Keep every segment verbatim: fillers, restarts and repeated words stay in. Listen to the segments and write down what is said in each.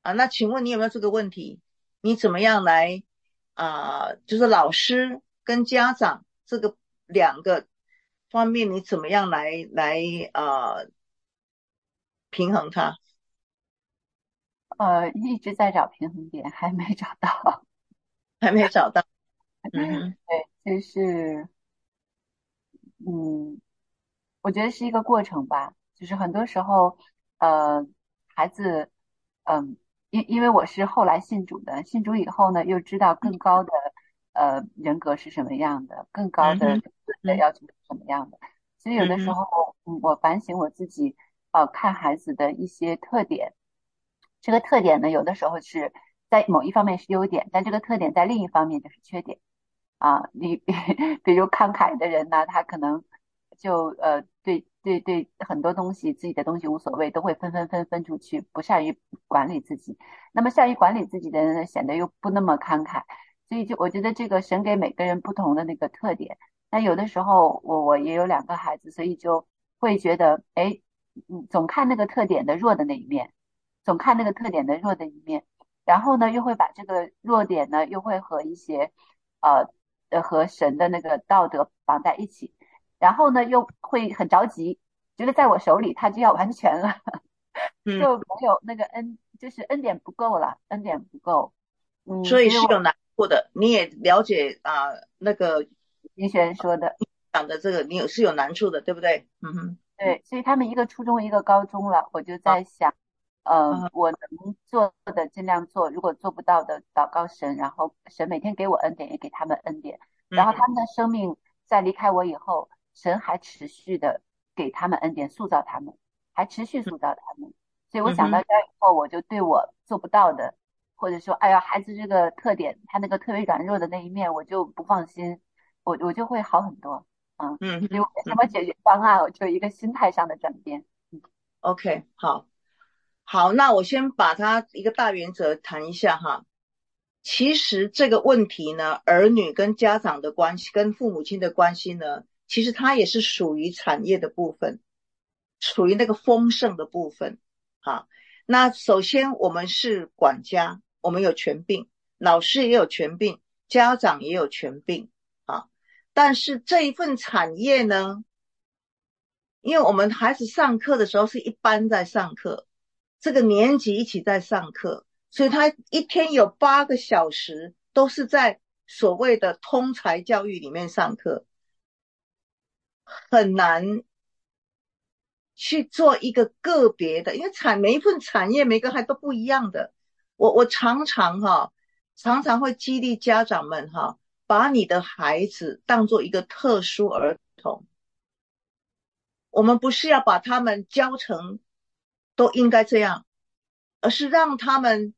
啊。那请问你有没有这个问题？你怎么样来啊、呃就是老师跟家长这个两个方面，你怎么样来来啊、呃平衡它？ 呃，一直在找平衡点，还没找到。 还没找到。嗯哼。 对，就是嗯，我觉得是一个过程吧，就是很多时候，呃，孩子，嗯，因因为我是后来信主的，信主以后呢，又知道更高的呃人格是什么样的，更高的嗯哼。嗯的要求是什么样的，所以有的时嗯哼。 候，嗯，我反省我自己，呃，看孩子的一些特点，这个特点呢，有的时候是在某一方面是优点，但这个特点在另一方面就是缺点。啊，你比如慷慨的人呢，他可能就呃对对对很多东西自己的东西无所谓，都会分分分分出去，不善于管理自己。那么善于管理自己的人呢，显得又不那么慷慨，所以就我觉得这个神给每个人不同的那个特点。那有的时候我我也有两个孩子，所以就会觉得，哎，嗯，总看那个特点的弱的那一面，总看那个特点的弱的一面，然后呢，又会把这个弱点呢，又会和一些呃呃和神的那个道德绑在一起，然后呢，又会很着急，觉得在我手里他就要完全了， 嗯。 就没有那个恩，就是恩典不够了，恩典不够。嗯， 所以所以我是有难处的，你也了解啊、那个金璇说的。 讲的这个，你有是有难处的，对不对？嗯哼。 对，所以他们一个初中，一个高中了，我就好。 在想，呃， 啊。 我能做的尽量做，如果做不到的，祷告神，然后神每天给我恩典，也给他们恩典，然后嗯他们的生命在离开我以后，神还持续的给他们恩典，塑造他们，还持续塑造他们。所以我嗯哼。 想到这儿以后，我就对我做不到的，或者说，哎呀，孩子这个特点，他那个特别软弱的那一面，我就不放心，我我就会好很多。嗯。 嗯哼。 所以我没什嗯。 么解决方案，我就一个心态上的转变。嗯 OK。好。好，那我先把它一个大原则谈一下哈。其实这个问题呢，儿女跟家长的关系，跟父母亲的关系呢，其实它也是属于产业的部分，属于那个丰盛的部分。好，那首先我们是管家，我们有权柄，老师也有权柄，家长也有权柄。啊，但是这一份产业呢，因为我们孩子上课的时候是一班在上课，这个年级一起在上课，所以他一天有八个小时都是在所谓的通才教育里面上课，很难去做一个个别的，因为产每一份产业每个还都不一样的。我我常常哈，常常会激励家长们哈，把你的孩子当做一个特殊儿童。我们不是要把他们教成都应该这样，而是让他们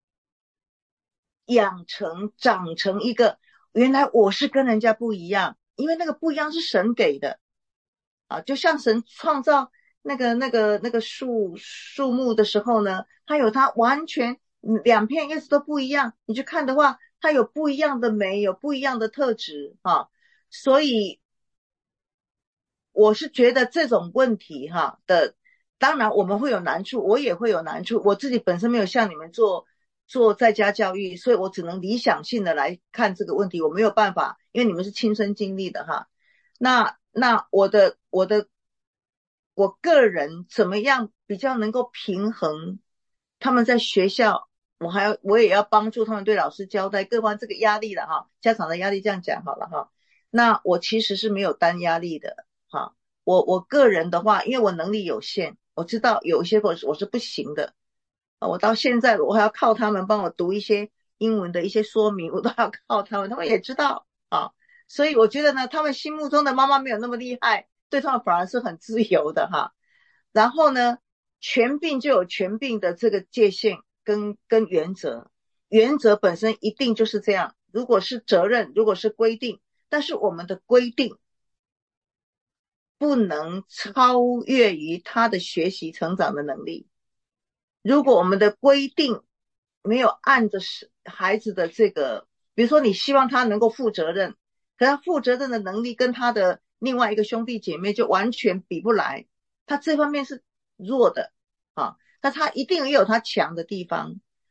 养成长成一个原来我是跟人家不一样，因为那个不一样是神给的啊，就像神创造那个那个那个树树木的时候呢，它有它完全嗯两片叶子都不一样，你去看的话，它有不一样的美，有不一样的特质啊，所以我是觉得这种问题哈的，当然我们会有难处，我也会有难处。我自己本身没有像你们做做在家教育，所以我只能理想性的来看这个问题，我没有办法，因为你们是亲身经历的哈。那那我的我的我个人怎么样比较能够平衡他们在学校，我还要我也要帮助他们对老师交代各方这个压力了哈，家长的压力这样讲好了哈。那我其实是没有单压力的。哈，我我个人的话，因为我能力有限，我知道有一些我是我是不行的啊，我到现在我还要靠他们帮我读一些英文的一些说明，我都要靠他们，他们也知道啊，所以我觉得呢，他们心目中的妈妈没有那么厉害，对他们反而是很自由的哈。然后呢，权柄就有权柄的这个界限跟跟原则，原则本身一定就是这样，如果是责任，如果是规定，但是我们的规定不能超越于他的学习成长的能力。如果我们的规定没有按着孩子的这个，比如说你希望他能够负责任，可他负责任的能力跟他的另外一个兄弟姐妹就完全比不来，他这方面是弱的啊，那他一定也有他强的地方。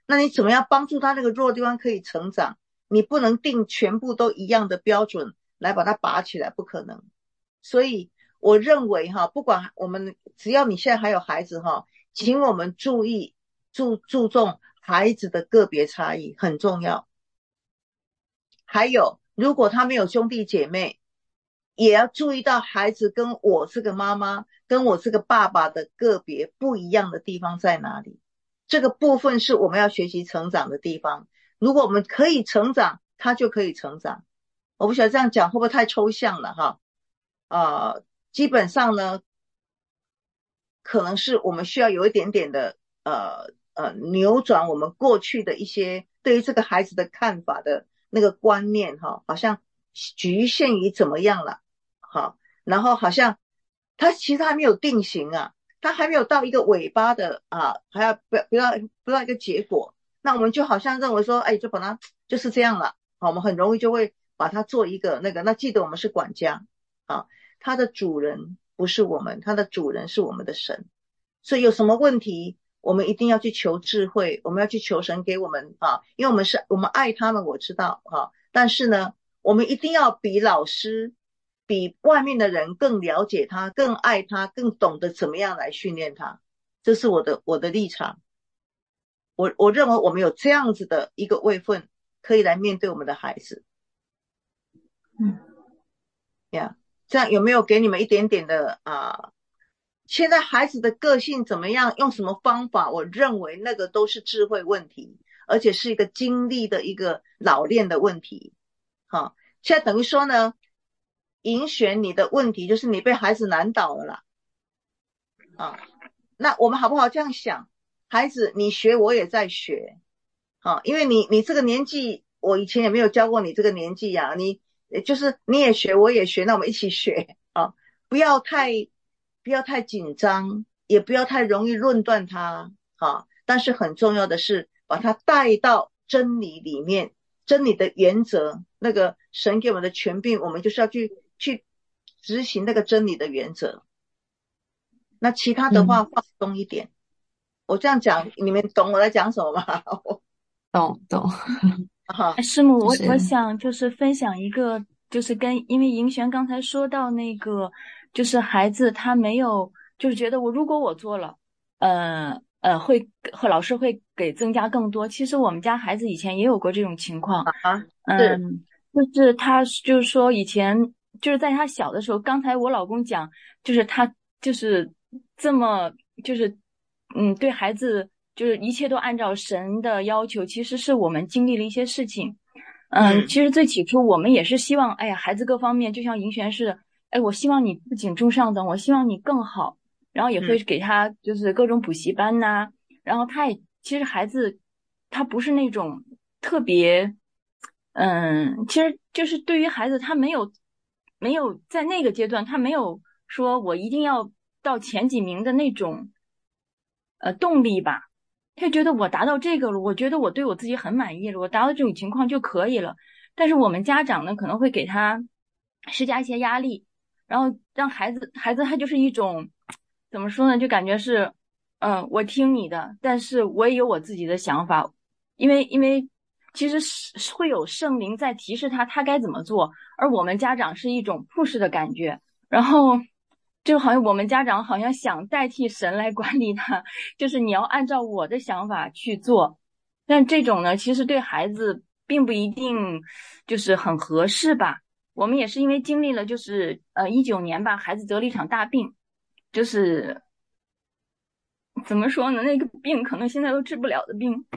那你怎么样帮助他那个弱的地方可以成长？你不能定全部都一样的标准来把它拔起来，不可能。所以我认为哈，不管我们只要你现在还有孩子哈，请我们注意注注重孩子的个别差异，很重要。还有，如果他没有兄弟姐妹，也要注意到孩子跟我这个妈妈跟我这个爸爸的个别不一样的地方在哪里。这个部分是我们要学习成长的地方。如果我们可以成长，他就可以成长。我不晓得这样讲会不会太抽象了哈？呃，基本上呢，可能是我们需要有一点点的呃呃扭转我们过去的一些对于这个孩子的看法的那个观念哈，好像局限于怎么样了，好，然后好像他其实还没有定型啊，他还没有到一个尾巴的啊，还要不不要不要一个结果，那我们就好像认为说，哎，就把它就是这样了，好，我们很容易就会把它做一个那个，那记得我们是管家啊。他的主人不是我们，他的主人是我们的神。所以有什么问题，我们一定要去求智慧，我们要去求神给我们啊，因为我们是我们爱他们，我知道啊，但是呢，我们一定要比老师、比外面的人更了解他，更爱他，更懂得怎么样来训练他。这是我的我的立场。我我认为我们有这样子的一个位分，可以来面对我们的孩子。 嗯， 呀、yeah. 这样有没有给你们一点点的啊？现在孩子的个性怎么样？用什么方法？我认为那个都是智慧问题，而且是一个经历的一个老练的问题。好，现在等于说呢，遴选你的问题就是你被孩子难倒了啦。啊，那我们好不好这样想？孩子，你学我也在学。啊，因为你你这个年纪，我以前也没有教过你这个年纪呀、啊，你就是你也学我也学，那我们一起学啊，不要太不要太紧张，也不要太容易论断它啊。但是很重要的是把它带到真理里面，真理的原则，那个神给我们的权柄，我们就是要去去执行那个真理的原则。那其他的话放松一点。嗯、我这样讲，你们懂我在讲什么吗？ 懂懂。 啊， 师母，我我想就是分享一个，就是跟因为银璇刚才说到那个，就是孩子他没有，就是觉得我如果我做了，呃呃，会和老师会给增加更多。其实我们家孩子以前也有过这种情况， 啊， 嗯，就是他就是说以前就是在他小的时候，刚才我老公讲，就是他就是这么就是嗯对孩子。就是一切都按照神的要求，其实是我们经历了一些事情。嗯，嗯其实最起初我们也是希望，哎呀，孩子各方面就像银璇似的，哎，我希望你不仅中上等，我希望你更好，然后也会给他就是各种补习班呐、啊嗯，然后他也其实孩子他不是那种特别，嗯，其实就是对于孩子他没有没有在那个阶段他没有说我一定要到前几名的那种呃动力吧。他觉得我达到这个了，我觉得我对我自己很满意了，我达到这种情况就可以了。但是我们家长呢，可能会给他施加一些压力，然后让孩子，孩子他就是一种怎么说呢，就感觉是，嗯，我听你的，但是我也有我自己的想法，因为因为其实是会有圣灵在提示他他该怎么做，而我们家长是一种 push 的感觉，然后。就好像我们家长好像想代替神来管理他，就是你要按照我的想法去做，但这种呢，其实对孩子并不一定就是很合适吧。我们也是因为经历了，就是呃一九年吧，孩子得了一场大病，就是怎么说呢，那个病可能现在都治不了的病。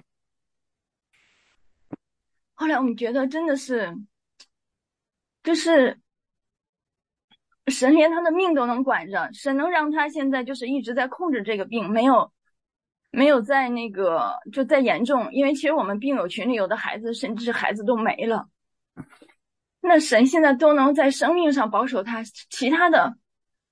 后来我们觉得真的是，就是。神连他的命都能管着，神能让他现在就是一直在控制这个病，没有没有在那个就再严重，因为其实我们病友群里有的孩子甚至孩子都没了，那神现在都能在生命上保守他，其他的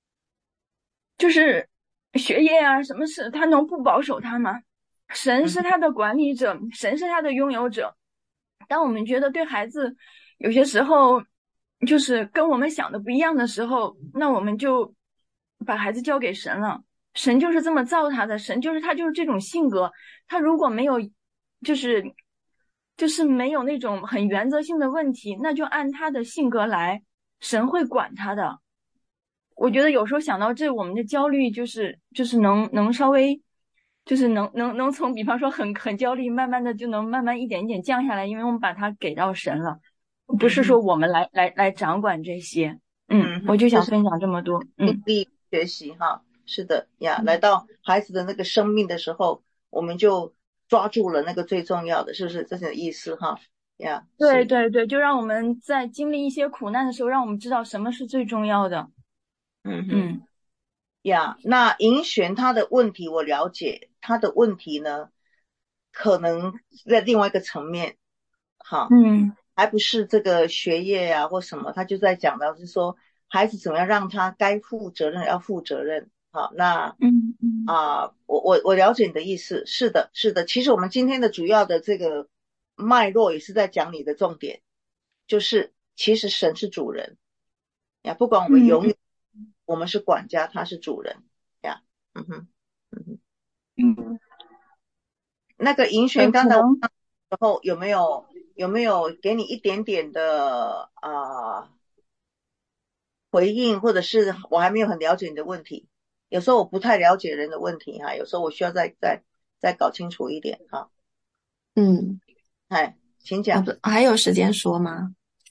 就是学业啊什么事他能不保守他吗？神是他的管理者，神是他的拥有者。当我们觉得对孩子有些时候就是跟我们想的不一样的时候，那我们就把孩子交给神了。神就是这么造他的，神就是他就是这种性格。他如果没有就是就是没有那种很原则性的问题，那就按他的性格来，神会管他的。我觉得有时候想到这，我们的焦虑就是就是能能稍微就是能能能从比方说很很焦虑，慢慢的就能慢慢一点一点降下来，因为我们把它给到神了，不是说嗯哼， 我们来来来掌管这些。嗯， 嗯哼，这是我就想分享这么多。嗯经历学习哈，是的呀。来嗯， 到孩子的那个生命的时候，我们就抓住了那个最重要的，是不是？这是意思哈呀，是， 对对对，就让我们在经历一些苦难的时候，让我们知道什么是最重要的。 嗯哼。 嗯呀，那银璇他的问题我了解，他的问题呢，可能在另外一个层面，哈， 嗯还不是这个学业呀、或什么，他就在讲到是说孩子怎么样让他该负责任要负责任，好，那嗯嗯啊、我我我了解你的意思，是的，是的，其实我们今天的主要的这个脉络也是在讲你的重点，就是其实神是主人。呀，不管我们嗯嗯永远，我们是管家，他是主人呀。嗯哼，嗯哼， 嗯， 那个银璇刚才我就可能。 时候有没有有没有给你一点点的啊、呃回应，或者是我还没有很了解你的问题？有时候我不太了解人的问题哈，有时候我需要再再再搞清楚一点哈。 嗯， 哎，请啊， 讲。 不，还有时间说吗？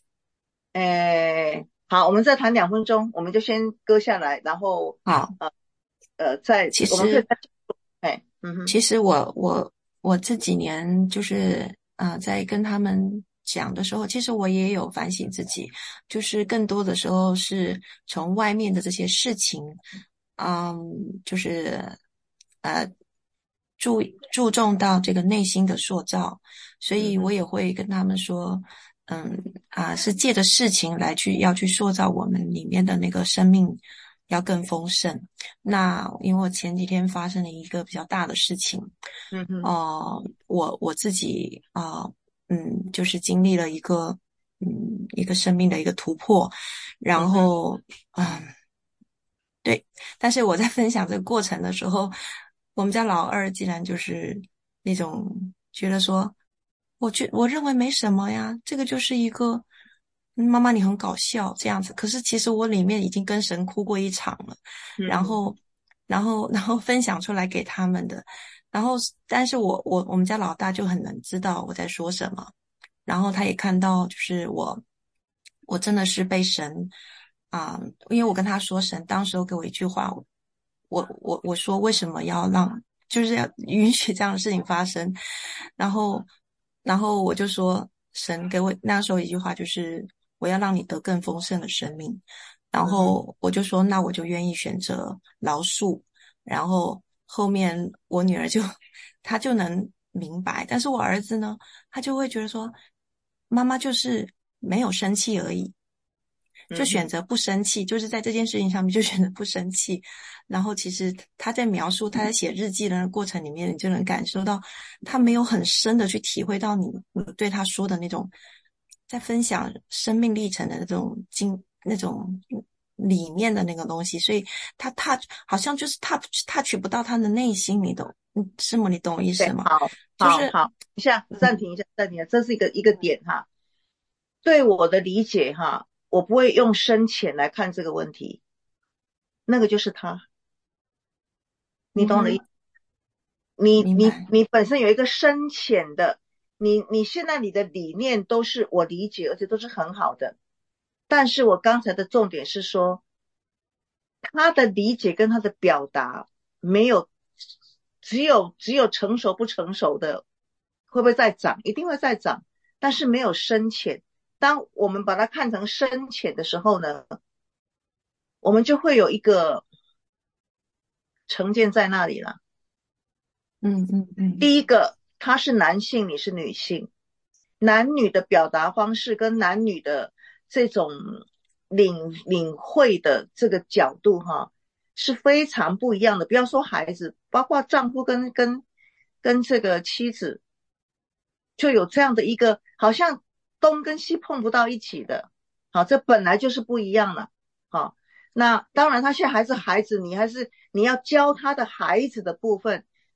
哎，好，我们再谈两分钟，我们就先搁下来，然后好， 呃呃，再其实我们可以再哎，嗯哼， 其实我我我这几年就是啊、呃在跟他们讲的时候，其实我也有反省自己，就是更多的时候是从外面的这些事情，嗯，就是呃注注重到这个内心的塑造，所以我嗯哼， 也会跟他们说，嗯啊、是借着事情来去要去塑造我们里面的那个生命要更丰盛。那因为我前几天发生了一个比较大的事情， 嗯哼， 呃，我我自己啊、呃嗯，就是经历了一个嗯一个生命的一个突破，然嗯哼。 后嗯对，但是我在分享这个过程的时候，我们家老二竟然就是那种觉得说，我觉我认为没什么呀，这个就是一个嗯妈妈你很搞笑这样子。可是其实我里面已经跟神哭过一场了，然嗯后然后然后分享出来给他们的，然后但是我我我们家老大就很能知道我在说什么，然后他也看到就是我我真的是被神。啊、因为我跟他说，神当时候给我一句话，我我我说为什么要让，就是要允许这样的事情发生，然后然后我就说，神给我那时候一句话就是我要让你得更丰盛的生命，然嗯哼， 后我就说那我就愿意选择饶恕，然后后面我女儿就她就能明白，但是我儿子呢，他就会觉得说，妈妈就是没有生气而已。就嗯哼， 选择不生气，就是在这件事情上面就选择不生气。然后其实他在描述他在写日记的那个过程里面，你就能感受到他没有很深的去体会到你你对他说的那种在分享生命历程的那种经那种理念的那个东西，所以他 touch 好像就是 touch touch 不到他的内心，你懂，嗯，是吗？你懂我意思对， 吗？ 好， 就是好，好，一下，暂嗯停一下，暂停一下，这是一个一个点哈。对我的理解哈，我不会用深浅来看这个问题，那个就是他，你懂我的意思？ 嗯哼， 你你明白， 你本身有一个深浅的，你你现在你的理念都是我理解，而且都是很好的。但是我刚才的重点是说，他的理解跟他的表达没有，只有只有成熟不成熟的，会不会再长？一定会再长，但是没有深浅。当我们把它看成深浅的时候呢，我们就会有一个成见在那里了。 嗯嗯嗯第一个，他是男性，你是女性，男女的表达方式跟男女的这种领领会的这个角度哈，是非常不一样的。不要说孩子，包括丈夫跟跟跟这个妻子，就有这样的一个好像东跟西碰不到一起的。好，这本来就是不一样了。好，那当然他现在还是孩子，你还是你要教他的孩子的部分，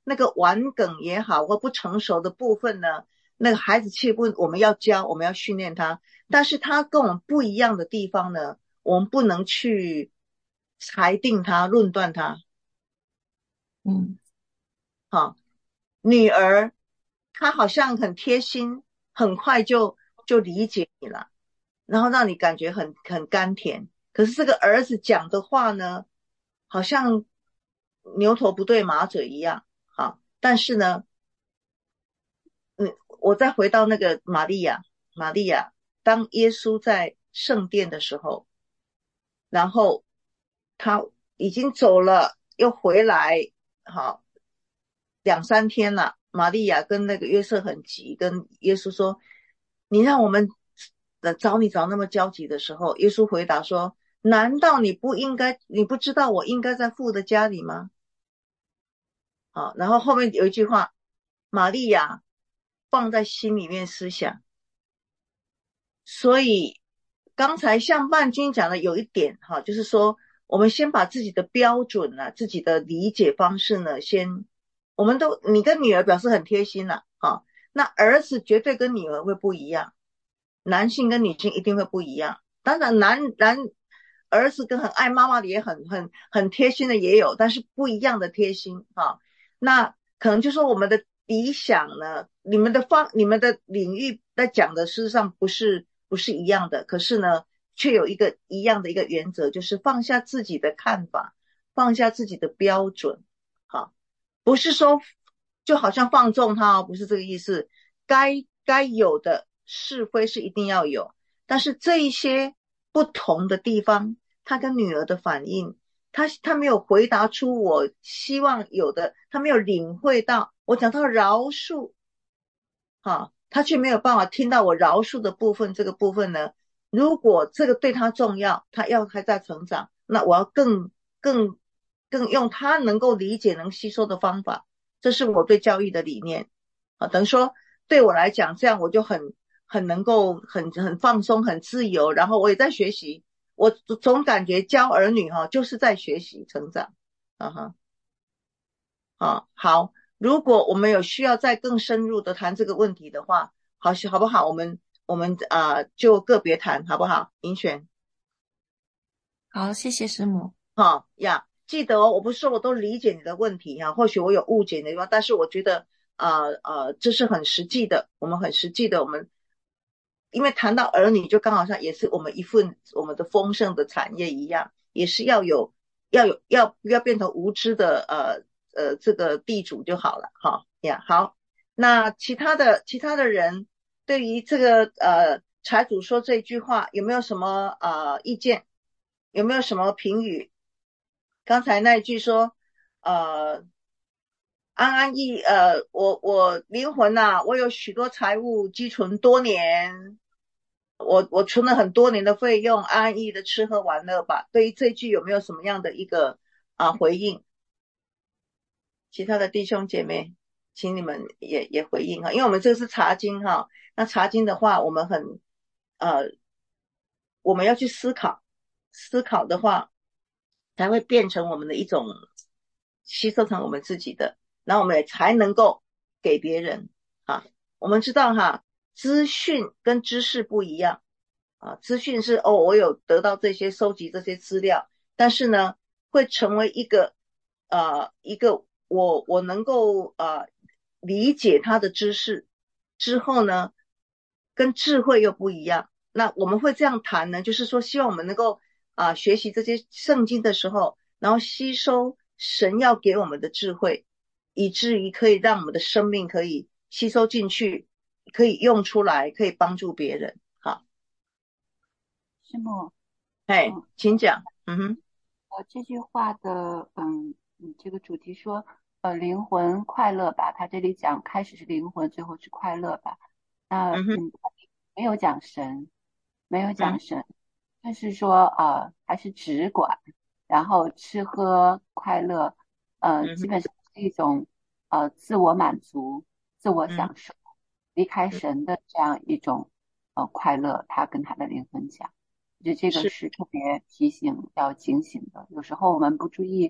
那个顽梗也好，或不成熟的部分呢，那个孩子气不，我们要教，我们要训练他，但是他跟我们不一样的地方呢，我们不能去裁定他、论断他。 嗯， 好，女儿她好像很贴心，很快就就理解你了，然后让你感觉很很甘甜。可是这个儿子讲的话呢，好像牛头不对马嘴一样。好，但是呢，嗯，我再回到那个玛利亚，玛利亚，当耶稣在圣殿的时候，然后他已经走了，又回来，好，两三天了。玛利亚跟那个约瑟很急，跟耶稣说：“你让我们呃找你找那么焦急的时候。”耶稣回答说：“难道你不应该，你不知道我应该在父的家里吗？”好，然后后面有一句话，玛利亚放在心里面思想。所以刚才像曼君讲的有一点哈，就是说我们先把自己的标准啊，自己的理解方式呢，先我们都你跟女儿表示很贴心了啊，那儿子绝对跟女儿会不一样，男性跟女性一定会不一样。当然男男儿子跟很爱妈妈的也很很很贴心的也有，但是不一样的贴心啊。那可能就说我们的理想呢，你们的方你们的领域在讲的事实上不是不是一样的，可是呢却有一个一样的一个原则，就是放下自己的看法，放下自己的标准。好，不是说就好像放纵他哦，不是这个意思。该该有的是非是一定要有，但是这一些不同的地方，他跟女儿的反应，他他没有回答出我希望有的，他没有领会到我讲到饶恕，哈，他却没有办法听到我饶恕的部分。这个部分呢，如果这个对他重要，他要还在成长，那我要更更更用他能够理解能吸收的方法。这是我对教育的理念啊，等于说对我来讲，这样我就很很能够很很放松很自由，然后我也在学习。我总感觉教儿女哈、哦、就是在学习成长。嗯哼，啊好，如果我们有需要再更深入的谈这个问题的话，好好不好？我们我们啊、呃、就个别谈好不好？银选。 好，谢谢师母。 好呀，记得哦，我不是说我都理解你的问题哈、啊，或许我有误解你的地方，但是我觉得呃呃这是很实际的，我们很实际的，我们因为谈到儿女，就刚好像也是我们一份我们的丰盛的产业一样，也是要有要有要不要变成无知的呃呃这个地主就好了哈呀。好，那其他的其他的人对于这个呃财主说这句话有没有什么呃意见？有没有什么评语？刚才那一句说呃安安逸呃我我灵魂呐、啊，我有许多财物积存多年。我我存了很多年的费用，安安逸逸的吃喝玩乐吧。对于这句有没有什么样的一个啊回应？其他的弟兄姐妹，请你们也也回应哈，因为我们这个是查经哈。那查经的话，我们很呃，我们要去思考，思考的话才会变成我们的一种吸收成我们自己的，然后我们也才能够给别人啊。我们知道哈，资讯跟知识不一样。啊，资讯是哦，我有得到这些收集这些资料，但是呢，会成为一个呃一个我我能够呃理解他的知识之后呢，跟智慧又不一样。那我们会这样谈呢，就是说希望我们能够啊、呃、学习这些圣经的时候，然后吸收神要给我们的智慧，以至于可以让我们的生命可以吸收进去，可以用出来，可以帮助别人。好。 师母， 哎， 嗯， 请讲。嗯哼， 我这句话的，嗯嗯，这个主题说，呃，灵魂快乐吧，他这里讲开始是灵魂，最后是快乐吧。那嗯哼， 嗯，没有讲神，没有嗯讲神，就是说，呃，还是只管，然后吃喝快乐，呃， 嗯哼， 基本上是一种呃自我满足、自我嗯享受，离开嗯， 神的这样一种呃快乐。他跟他的灵魂讲。我觉得这个是， 是特别提醒要警醒的。有时候我们不注意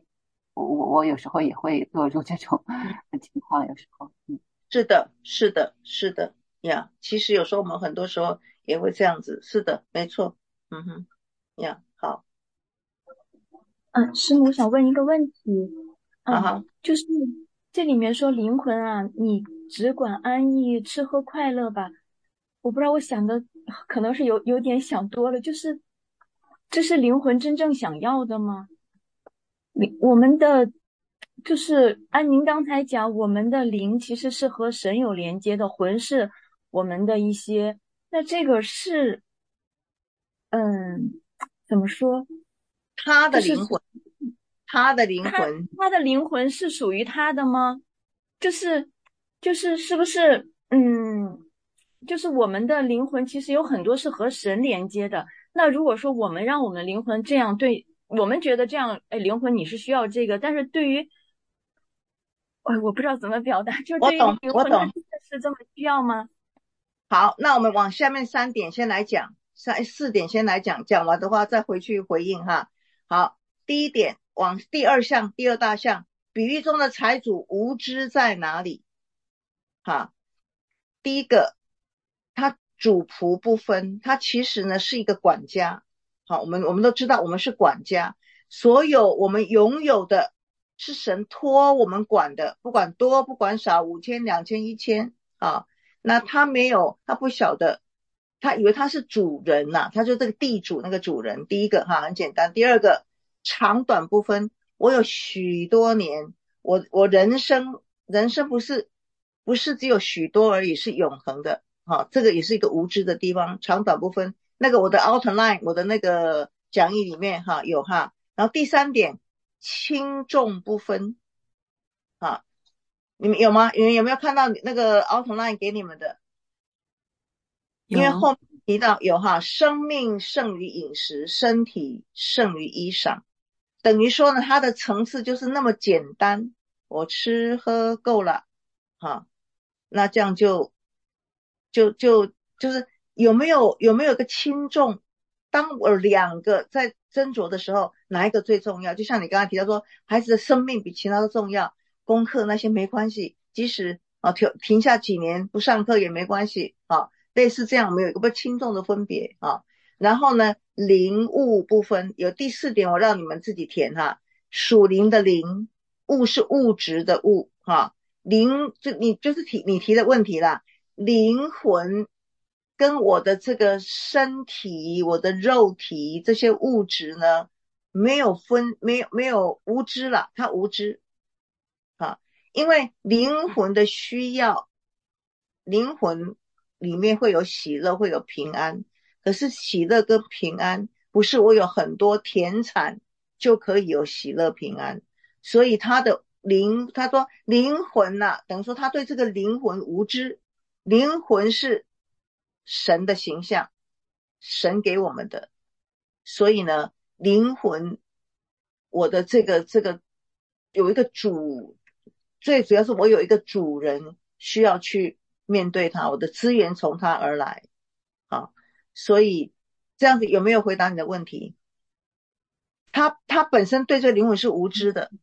我我我有时候也会落入这种情况，有时候，嗯， 是的，是的，是的呀。其实有时候我们很多时候也会这样子，是的，没错。嗯哼，呀，好， 嗯，师母想问一个问题，嗯， 好好， 就是这里面说灵魂啊，你只管安逸吃喝快乐吧。我不知道，我想的可能是有有点想多了，就是这是灵魂真正想要的吗？灵我们的就是按您刚才讲，我们的灵其实是和神有连接的，魂是我们的一些，那这个是嗯，怎么说？ 他就是的灵魂，他的灵他魂， 他的灵魂是属于他的吗？就是就是是不是嗯，就是我们的灵魂其实有很多是和神连接的。那如果说我们让我们的灵魂这样对，我们觉得这样，哎，灵魂你是需要这个，但是对于，哎，我不知道怎么表达，就是对于我懂， 灵魂，它我懂。 真的是这么需要吗？ 好，那我们往下面三点先来讲，三四点先来讲，讲完的话再回去回应哈。好，第一点，往第二项，第二大项，比喻中的财主无知在哪里？哈，第一个，他主仆不分，他其实呢是一个管家。好，我们我们都知道，我们是管家，所有我们拥有的是神托我们管的，不管多不管少，五千、两千、一千啊。那他没有，他不晓得，他以为他是主人呐、他就这个地主那个主人。第一个哈很简单，第二个长短不分，我有许多年，我我人生人生不是不是只有许多而已，是永恒的。哈，这个也是一个无知的地方，长短不分。那个我的 outline 我的那个讲义里面哈有哈。然后第三点，轻重不分啊。你们有吗？你们有没有看到那个 outline 给你们的？因为有， 后面提到有哈，生命胜于饮食，身体胜于衣裳，等于说呢，它的层次就是那么简单，我吃喝够了，哈，那这样就就就就是有没有有没有个轻重？当我两个在斟酌的时候，哪一个最重要？就像你刚才提到说，孩子的生命比其他的重要，功课那些没关系，即使啊停停下几年不上课也没关系啊。类似这样，我们有一个不轻重的分别啊。然后呢，灵物不分，有第四点，我让你们自己填哈。属灵的灵，物是物质的物哈。灵就你就是提你提的问题啦，灵魂跟我的这个身体、我的肉体这些物质呢，没有分，没有没有无知了，它无知啊，因为灵魂的需要，灵魂里面会有喜乐，会有平安。可是喜乐跟平安不是我有很多田产就可以有喜乐平安，所以他的灵，他说灵魂呐、啊，等于说他对这个灵魂无知。灵魂是神的形象，神给我们的，所以呢，灵魂，我的这个这个有一个主，最主要是我有一个主人需要去面对他，我的资源从他而来。好，所以这样子有没有回答你的问题？他他本身对这个灵魂是无知的。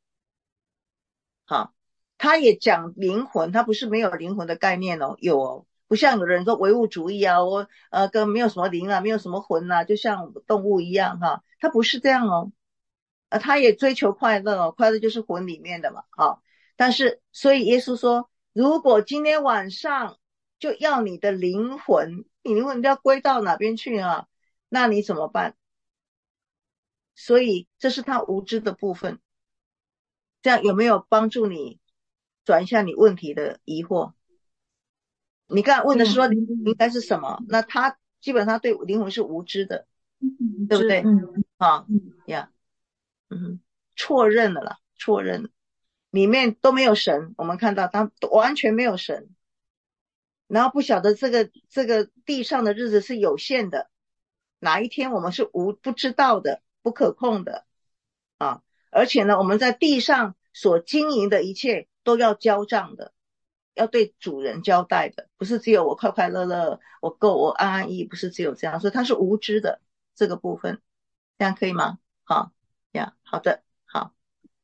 好，他也讲灵魂，他不是没有灵魂的概念哦，有哦，不像有人说唯物主义啊，我呃跟没有什么灵啊，没有什么魂啊，就像动物一样哈，他不是这样哦，呃，他也追求快乐哦，快乐就是魂里面的嘛，好，但是所以耶稣说，如果今天晚上就要你的灵魂，你灵魂要归到哪边去啊？那你怎么办？所以这是他无知的部分。这样有没有帮助你转一下你问题的疑惑？你刚才问的是说灵魂应该是什么？那他基本上对灵魂是无知的，对不对？ 嗯啊嗯呀，嗯，错认了啦，错认了，里面都没有神，我们看到他完全没有神，然后不晓得这个这个地上的日子是有限的，哪一天我们是无不知道的，不可控的啊！而且呢，我们在地上所经营的一切都要交账的，要对主人交代的，不是只有我快快乐乐，我够我安安逸逸，不是只有这样，所以他是无知的这个部分，这样可以吗？好呀，好的，好。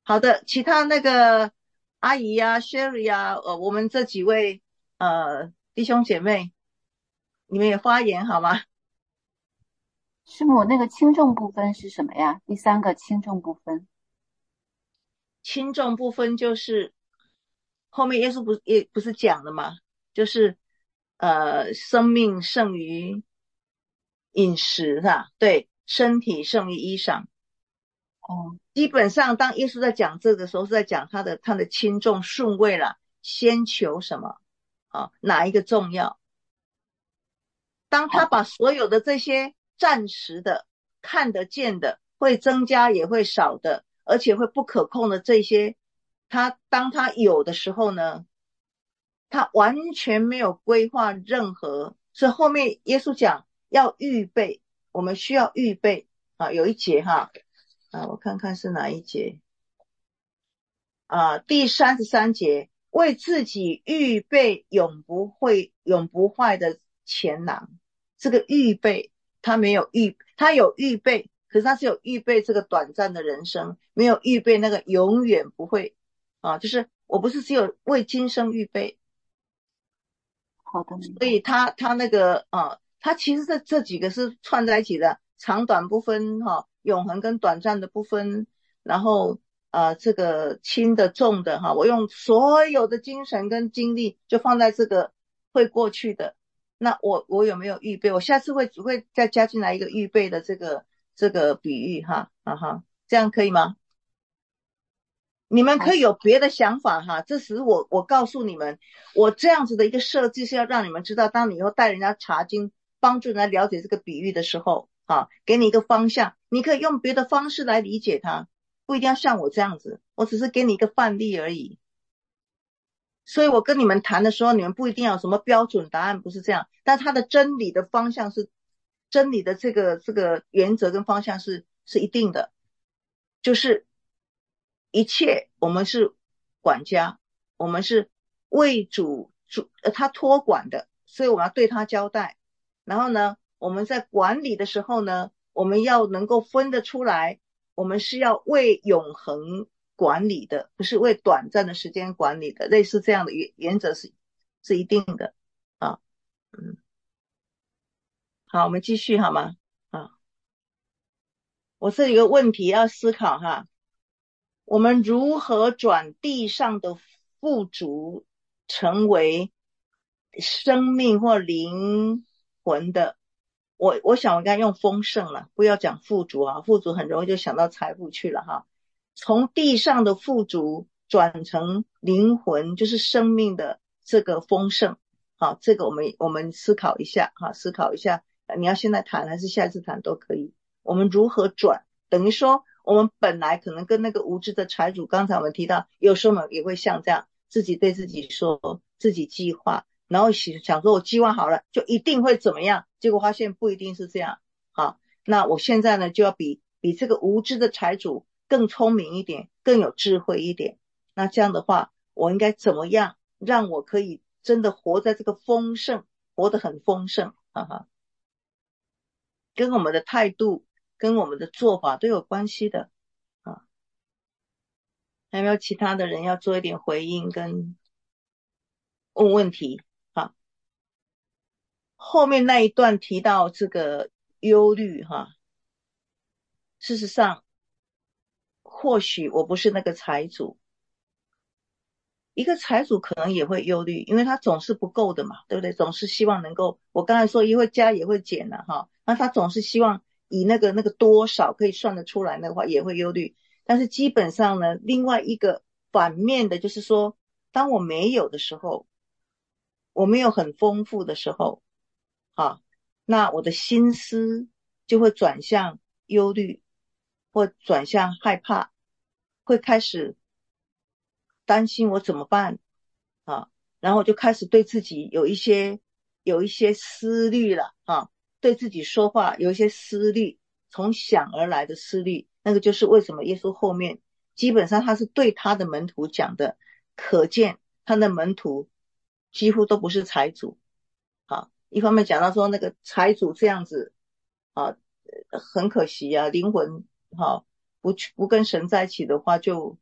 好的，其他那个阿姨呀、Sherry 呀，呃，我们这几位呃弟兄姐妹，你们也发言好吗？ 师母，那个轻重不分是什么呀？第三个轻重不分。 轻重不分就是后面耶稣不也不是讲了吗？就是呃，生命胜于饮食哈，对，身体胜于衣裳。 哦， 基本上，当耶稣在讲这个时候，是在讲他的他的轻重顺位啦，先求什么啊？哪一个重要？当他好的， 把所有的这些暂时的、看得见的、会增加也会少的，而且会不可控的这些，他当他有的时候呢，他完全没有规划任何，所以后面耶稣讲要预备，我们需要预备啊。有一节哈，啊，我看看是哪一节啊？第三十三节，为自己预备永不会、永不坏的钱囊。这个预备，他没有预，他有预备，可是他是有预备这个短暂的人生，没有预备那个永远不会啊。就是我不是只有为今生预备。 好的，明白。 所以他他那个啊，他其实这这几个是串在一起的，长短不分哈、哦，永恒跟短暂的不分，然后呃这个轻的重的哈、哦，我用所有的精神跟精力就放在这个会过去的，那我我有没有预备？我下次会会再加进来一个预备的这个这个比喻哈，啊哈，这样可以吗？你们可好， 以有别的想法哈，这时我我告诉你们，我这样子的一个设计是要让你们知道，当你以后带人家查经，帮助人家了解这个比喻的时候，啊，给你一个方向，你可以用别的方式来理解它，不一定要像我这样子，我只是给你一个范例而已。所以我跟你们谈的时候，你们不一定要有什么标准答案，不是这样，但它的真理的方向是，真理的这个这个原则跟方向是是一定的，就是一切我们是管家，我们是为主主呃他托管的，所以我们要对他交代。然后呢，我们在管理的时候呢，我们要能够分得出来，我们是要为永恒管理的，不是为短暂的时间管理的，类似这样的原原则是是一定的啊。嗯，好，我们继续好吗？啊，我这里有个问题要思考哈。我们如何转地上的富足成为生命或灵魂的？我我想我应该用丰盛了，不要讲富足啊，富足很容易就想到财富去了哈。从地上的富足转成灵魂，就是生命的这个丰盛。好，这个我们我们思考一下哈，思考一下，你要现在谈还是下一次谈都可以。我们如何转？等于说我们本来可能跟那个无知的财主，刚才我们提到，有时候也会像这样，自己对自己说，自己计划，然后想说我计划好了，就一定会怎么样，结果发现不一定是这样。好，那我现在呢，就要比比这个无知的财主更聪明一点，更有智慧一点。那这样的话，我应该怎么样让我可以真的活在这个丰盛，活得很丰盛，哈哈，跟我们的态度跟我们的做法都有关系的啊。还有没有其他的人要做一点回应跟问问题？啊，后面那一段提到这个忧虑哈，事实上或许我不是那个财主，一个财主可能也会忧虑，因为他总是不够的嘛，对不对？总是希望能够，我刚才说也会加也会减了哈，那他总是希望以那个那个多少可以算得出来的话，也会忧虑。但是基本上呢，另外一个反面的就是说，当我没有的时候，我没有很丰富的时候，啊，那我的心思就会转向忧虑，或转向害怕，会开始担心我怎么办啊，然后我就开始对自己有一些有一些思虑了啊，对自己说话有一些思虑，从想而来的思虑，那个就是为什么耶稣后面基本上他是对他的门徒讲的，可见他的门徒几乎都不是财主。啊，一方面讲到说那个财主这样子啊，很可惜啊，灵魂哈、啊、不不跟神在一起的话就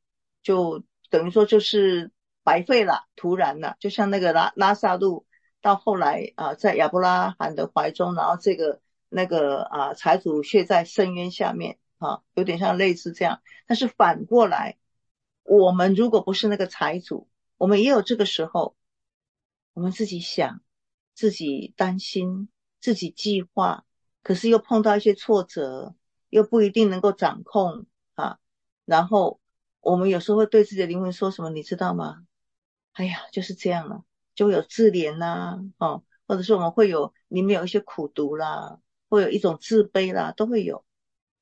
就等于说就是白费了，徒然了。就像那个拉拉萨路到后来啊、呃，在亚伯拉罕的怀中，然后这个那个啊、呃、财主却在深渊下面啊，有点像类似这样。但是反过来，我们如果不是那个财主，我们也有这个时候，我们自己想，自己担心，自己计划，可是又碰到一些挫折，又不一定能够掌控啊。然后我们有时候会对自己的灵魂说什么，你知道吗？哎呀，就是这样了，就会有自怜啦，哦，或者是我们会有里面有一些苦毒啦，会有一种自卑啦，都会有。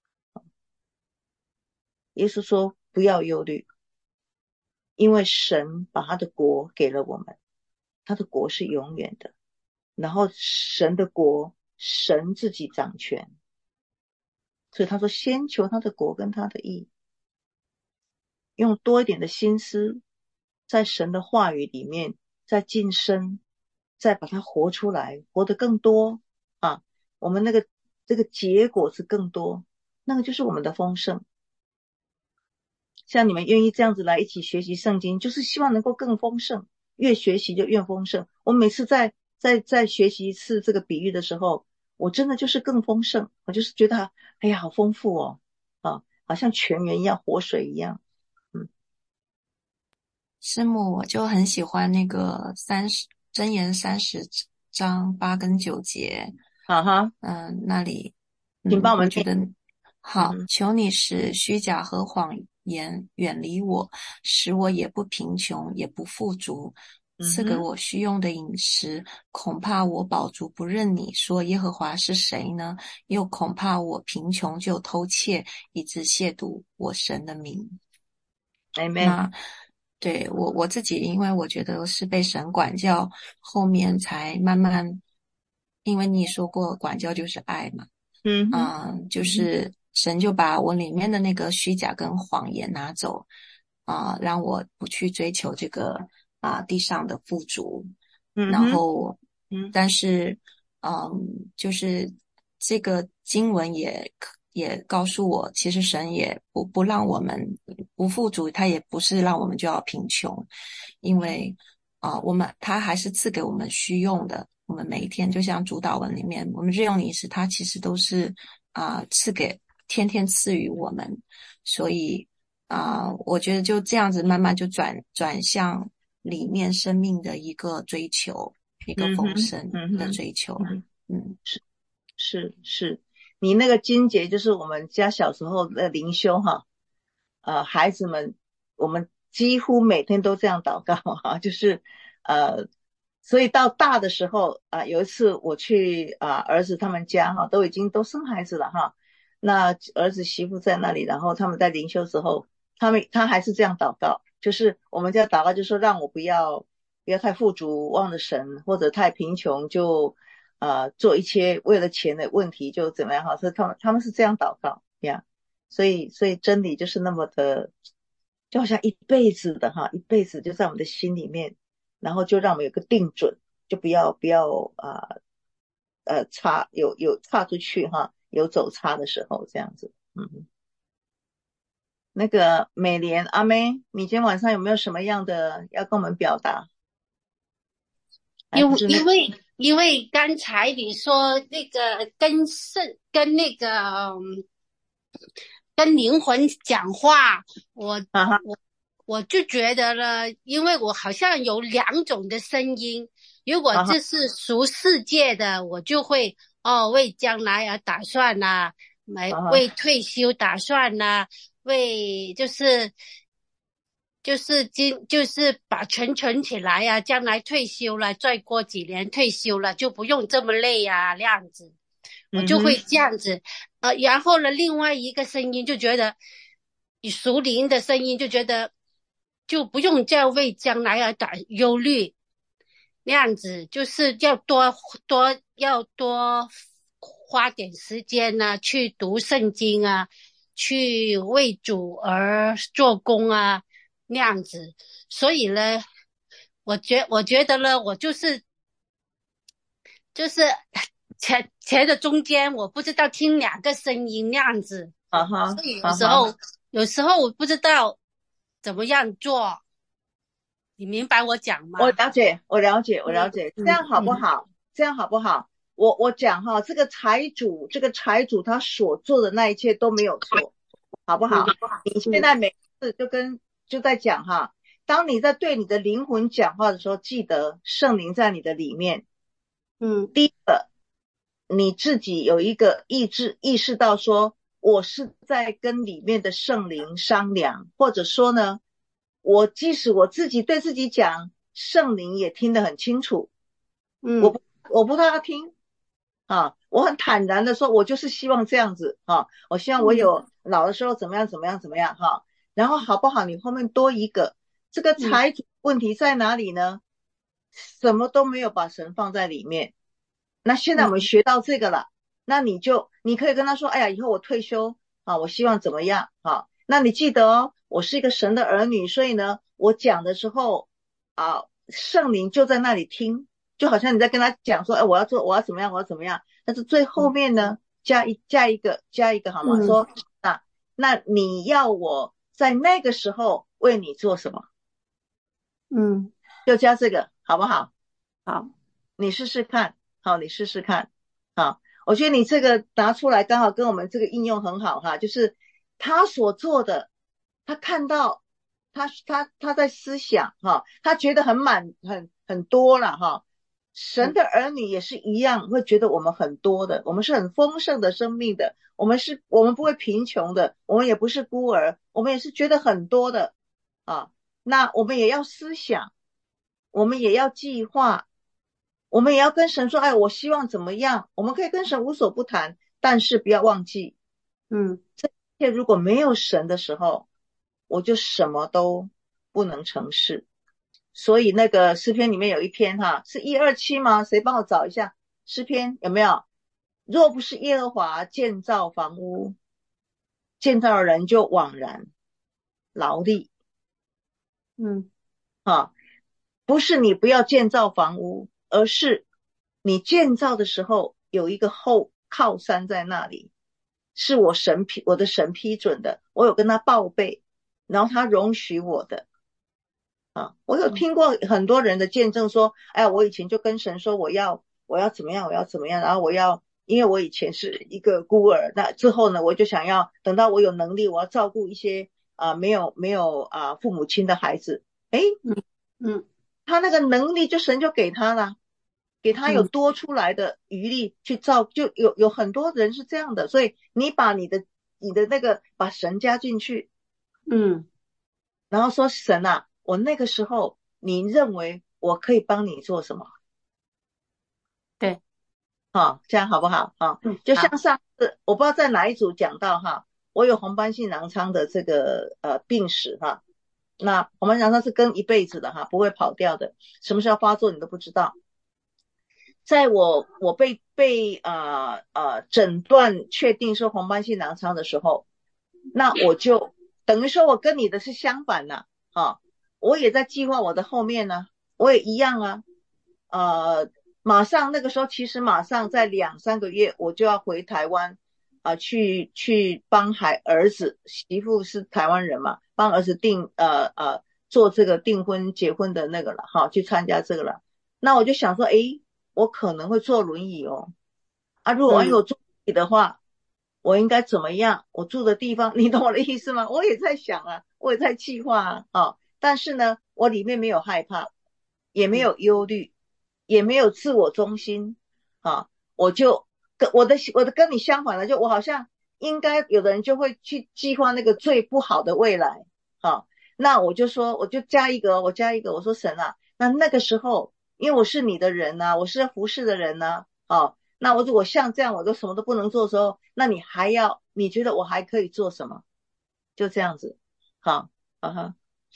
耶稣说不要忧虑，因为神把他的国给了我们，他的国是永远的。然后神的国，神自己掌权，所以他说先求他的国跟他的义，用多一点的心思在神的话语里面再晋升，再把它活出来，活得更多啊，我们那个这个结果是更多，那个就是我们的丰盛。像你们愿意这样子来一起学习圣经，就是希望能够更丰盛，越学习就越丰盛。我每次在在在学习一次这个比喻的时候，我真的就是更丰盛，我就是觉得哎呀好丰富哦，啊，好像泉源一样，活水一样。嗯， 师母，我就很喜欢那个三十箴言三十章八跟九节， 好哈， 嗯、那里，嗯， 请帮我们念。 我觉得好， 嗯求你使虚假和谎言远离我，使我也不贫穷，也不富足，赐给嗯哼， 我需用的饮食。恐怕我饱足不认你，说耶和华是谁呢？又恐怕我贫穷就偷窃，以致亵渎我神的名。 Amen。 那对我我自己，因为我觉得是被神管教，后面才慢慢，因为你也说过，管教就是爱嘛。 嗯哼， 嗯，就是神就把我里面的那个虚假跟谎言拿走，啊、让我不去追求这个啊、地上的富足。然嗯哼， 后， 嗯但是，嗯，就是这个经文也也告诉我，其实神也不不让我们不富足，他也不是让我们就要贫穷，因为啊、我们他还是赐给我们需用的。我们每一天，就像主祷文里面，我们日用饮食，它其实都是啊、赐给天天赐予我们。所以啊、我觉得就这样子慢慢就转转向里面生命的一个追求，一个嗯哼， 丰盛的嗯哼， 追求。 嗯， 嗯， 是是，你那个经节就是我们家小时候的灵修哈，呃，孩子们，我们几乎每天都这样祷告哈，就是呃，所以到大的时候啊、有一次我去啊、儿子他们家哈，都已经都生孩子了哈，那儿子媳妇在那里，然后他们在灵修时候，他们他还是这样祷告，就是我们家祷告就说让我不要不要太富足忘了神，或者太贫穷就呃做一些为了钱的问题就怎么样哈，所以他们他们是这样祷告呀。所以，所以真理就是那么的，就好像一辈子的哈，一辈子就在我们的心里面，然后就让我们有个定准，就不要不要啊呃，呃差有有差出去哈，有走差的时候这样子。嗯，那个美莲阿妹，你今天晚上有没有什么样的要跟我们表达？还因不是那因为因为刚才你说那个跟圣跟那个嗯跟灵魂讲话，我啊哈我我就觉得了，因为我好像有两种的声音，如果啊哈这是属世界的，我就会哦为将来而打算呐、没啊哈， 为退休打算呐、为就是就是今就是把钱存起来呀、将来退休了，再过几年退休了就不用这么累呀、那样子。我嗯哼， 就会这样子，呃，然后呢，另外一个声音就觉得，你属灵的声音就觉得，就不用这样为将来而打忧虑，那样子就是要多多要多花点时间呢、去读圣经啊，去为主而做工啊，那样子。所以呢，我觉我觉得呢，我就是就是前前的中间，我不知道听两个声音那样子， 啊哈， 所以有啊哈， 时候有时候我不知道怎么样做，你明白我讲吗？ 我了解，我了解，我了解， 嗯这样好不嗯好？这样好不好？我我讲哈，这个财主，这个财主他所做的那一切都没有错，好不好？你现在每次就跟就在讲哈，当你在对你的灵魂讲话的时候，记得圣灵在你的里面。 嗯， 第一个，你自己有一个意志，意识到说，我是在跟里面的圣灵商量，或者说呢，我即使我自己对自己讲，圣灵也听得很清楚， 嗯， 我不我不让他听啊，我很坦然的说，我就是希望这样子啊，我希望我有老的时候怎么样怎么样怎么样哈，然后好不好？你后面多一个，这个财主问题在哪里呢？什么都没有把神放在里面。那现在我们学到这个了，那你就你可以跟他说，哎呀，以后我退休啊，我希望怎么样啊？那你记得哦，我是一个神的儿女，所以呢，我讲的时候啊，圣灵就在那里听，就好像你在跟他讲说，哎，我要做，我要怎么样，我要怎么样。但是最后面呢，加一加一个加一个好吗？说啊，那你要我在那个时候为你做什么？ 嗯， 就加这个好不好？ 好， 你试试看，好，你试试看，好，我觉得你这个拿出来刚好跟我们这个应用很好哈，就是他所做的，他看到他他他在思想哈，他觉得很满很很多了哈。神的儿女也是一样，会觉得我们很多的，我们是很丰盛的生命的，我们是我们不会贫穷的，我们也不是孤儿，我们也是觉得很多的啊。那我们也要思想，我们也要计划，我们也要跟神说，哎，我希望怎么样？我们可以跟神无所不谈，但是不要忘记， 嗯， 这一切如果没有神的时候，我就什么都不能成事。所以那个诗篇里面有一篇哈，是一二七吗？谁帮我找一下诗篇有没有？若不是耶和华建造房屋，建造的人就枉然劳力。 嗯， 啊，不是你不要建造房屋，而是你建造的时候有一个后靠山在那里，是我神批我的神批准的，我有跟他报备，然后他容许我的。啊，我有听过很多人的见证说，哎呀，我以前就跟神说我要我要怎么样，我要怎么样，然后我要，因为我以前是一个孤儿，那之后呢，我就想要等到我有能力，我要照顾一些啊、呃、没有没有啊、呃、父母亲的孩子，诶， 嗯， 他那个能力就神就给他了，给他有多出来的余力去照，就有有很多人是这样的，所以你把你的你的那个把神加进去， 嗯， 然后说神啊，我那个时候你认为我可以帮你做什么？ 对， 好，这样好不好？好， 嗯， 就像上次我不知道在哪一组讲到哈，我有红斑性狼疮的这个呃病史哈，那红斑性狼疮是跟一辈子的哈，不会跑掉的，什么时候发作你都不知道。在我我被被呃呃诊断确定是红斑性狼疮的时候，那我就等于说我跟你的是相反的啊，我也在计划我的后面呢，我也一样啊，呃，马上那个时候其实马上在两三个月我就要回台湾啊、呃，去去帮孩儿子，媳妇是台湾人嘛，帮儿子订呃呃做这个订婚结婚的那个了哈，去参加这个了，那我就想说，诶，我可能会坐轮椅哦，啊，如果万一我坐轮椅的话，我应该怎么样？我住的地方，你懂我的意思吗？我也在想啊，我也在计划啊，啊，但是呢，我里面没有害怕，也没有忧虑，也没有自我中心啊，我就跟我的我的跟你相反了，就我好像应该有的人就会去计划那个最不好的未来，啊，那我就说我就加一个，我加一个，我说神啊，那那个时候。因为我是你的人呐、啊，我是要服侍的人呐、啊，哦，那我如果像这样我都什么都不能做的时候，那你还要，你觉得我还可以做什么？就这样子，好，啊哈，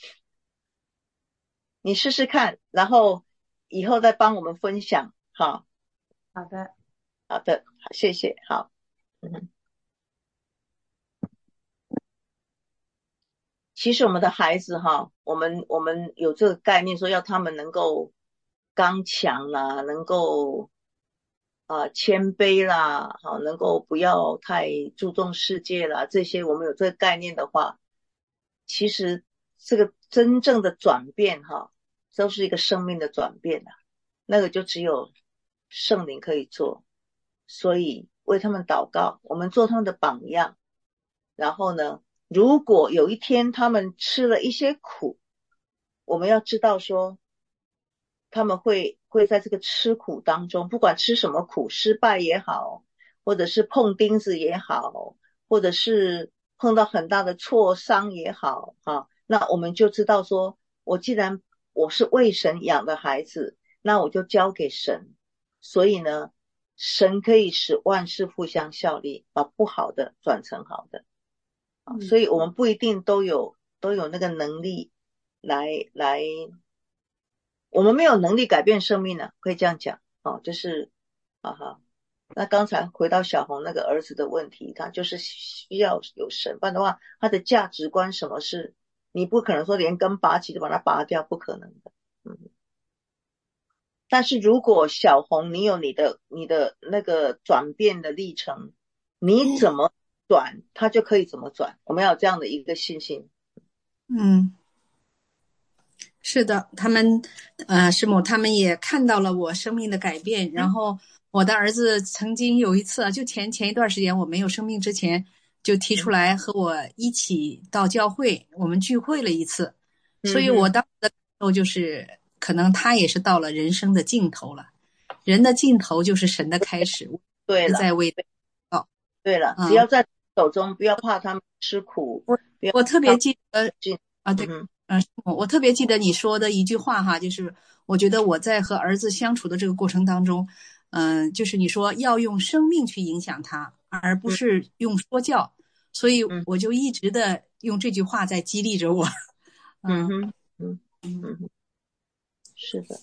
你试试看，然后以后再帮我们分享，好， 好的， 好的，好，谢谢，好，嗯，其实我们的孩子哈，我们我们有这个概念，说要他们能够刚强啦，能够。啊，谦卑啦，好，能够不要太注重世界啦，这些我们有这个概念的话，其实这个真正的转变哈，都是一个生命的转变啊，那个就只有圣灵可以做。所以为他们祷告，我们做他们的榜样。然后呢，如果有一天他们吃了一些苦，我们要知道说他们会会在这个吃苦当中，不管吃什么苦，失败也好，或者是碰钉子也好，或者是碰到很大的挫伤也好啊，那我们就知道说，我既然我是为神养的孩子，那我就交给神。所以呢，神可以使万事互相效力，把不好的转成好的。 嗯所以我们不一定都有都有那个能力来来，我们没有能力改变生命呢，可以这样讲哦，就是啊哈。那刚才回到小红那个儿子的问题，他就是需要有神，不然的话，他的价值观什么是，你不可能说连根拔起就把它拔掉，不可能的。嗯。但是如果小红你有你的你的那个转变的历程，你怎么转，他就可以怎么转，我们要有这样的一个信心。 嗯，是的，他们呃师母他们也看到了我生命的改变，然后我的儿子曾经有一次啊，就前前一段时间我没有生病之前，就提出来和我一起到教会，我们聚会了一次，所以我当时的感受就是可能他也是到了人生的尽头了，人的尽头就是神的开始。 对了， 在为哦，对了， 嗯只要在手中，不要怕他们吃苦。 我我特别记得啊，对， 嗯嗯，我特别记得你说的一句话哈，就是我觉得我在和儿子相处的这个过程当中，嗯、呃，就是你说要用生命去影响他，而不是用说教，所以我就一直的用这句话在激励着我。 嗯哼，嗯嗯嗯，是的，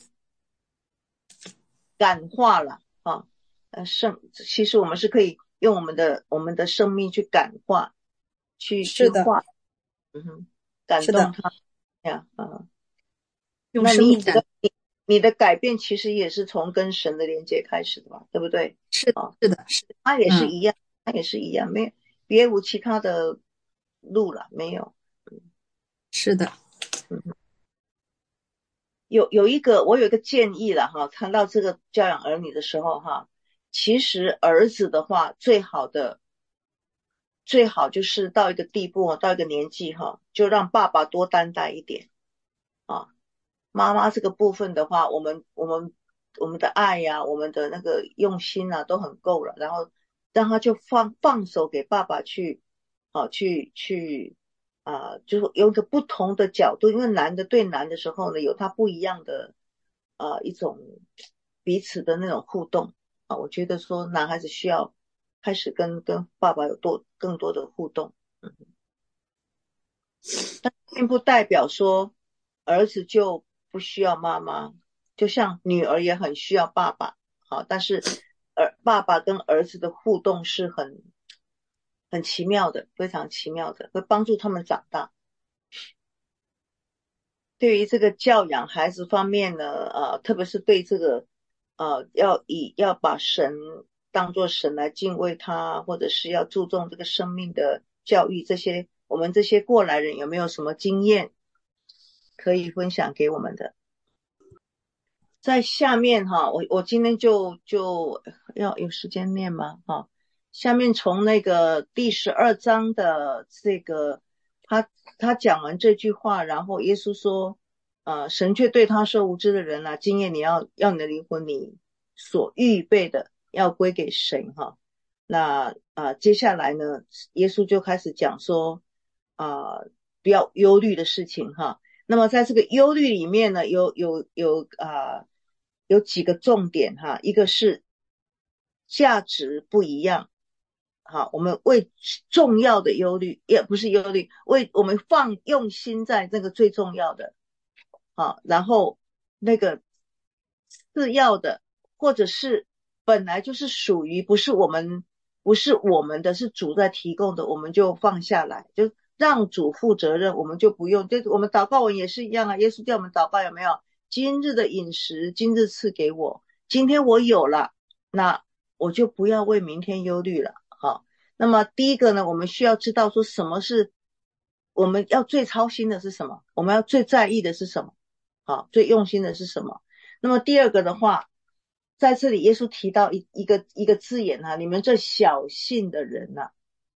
感化了啊，呃，生，其实我们是可以用我们的我们的生命去感化，去去化，嗯哼，感动他呀啊。 用那生命感， 你你的改变其实也是从跟神的连接开始的嘛，对不对？ 是啊， 是的，是， 他也是嗯一样，他也是一样，没有别无其他的路了，没有。 是的， 嗯，有有一个我有一个建议了哈，谈到这个教养儿女的时候哈，其实儿子的话最好的最好就是到一个地步，到一个年纪哈，就让爸爸多担待一点啊。妈妈这个部分的话，我们我们我们的爱呀、啊，我们的那个用心啊，都很够了。然后让他就放放手给爸爸去，啊，去去啊、呃，就是有一个不同的角度，因为男的对男的时候呢，有他不一样的啊、呃、一种彼此的那种互动啊。我觉得说男孩子需要开始跟跟爸爸有多更多的互动，嗯，但并不代表说儿子就不需要妈妈，就像女儿也很需要爸爸，好，但是儿爸爸跟儿子的互动是很很奇妙的，非常奇妙的，会帮助他们长大。对于这个教养孩子方面呢，呃，特别是对这个呃，要以要把神当作神来敬畏他，或者是要注重这个生命的教育，这些我们这些过来人有没有什么经验可以分享给我们的？在下面哈，我我今天就就要有时间念吗？哈，下面从那个第十二章的这个，他他讲完这句话，然后耶稣说，呃，神却对他说：“无知的人啊，今夜你要要你的灵魂，你所预备的要归给神。”哈，那啊、呃，接下来呢，耶稣就开始讲说，啊、呃，不要忧虑的事情哈。那么在这个忧虑里面呢，有有有啊。呃有几个重点哈，一个是价值不一样，好，我们为重要的忧虑，也不是忧虑，为我们放用心在那个最重要的，好，然后那个次要的，或者是本来就是属于不是我们不是我们的，是主在提供的，我们就放下来，就让主负责任，我们就不用。就我们祷告文也是一样啊，耶稣叫我们祷告有没有？今日的饮食，今日赐给我。今天我有了，那我就不要为明天忧虑了。好，那么第一个呢，我们需要知道说什么是我们要最操心的是什么？我们要最在意的是什么？好，最用心的是什么？那么第二个的话，在这里耶稣提到一一个一个字眼啊，你们这小信的人啊，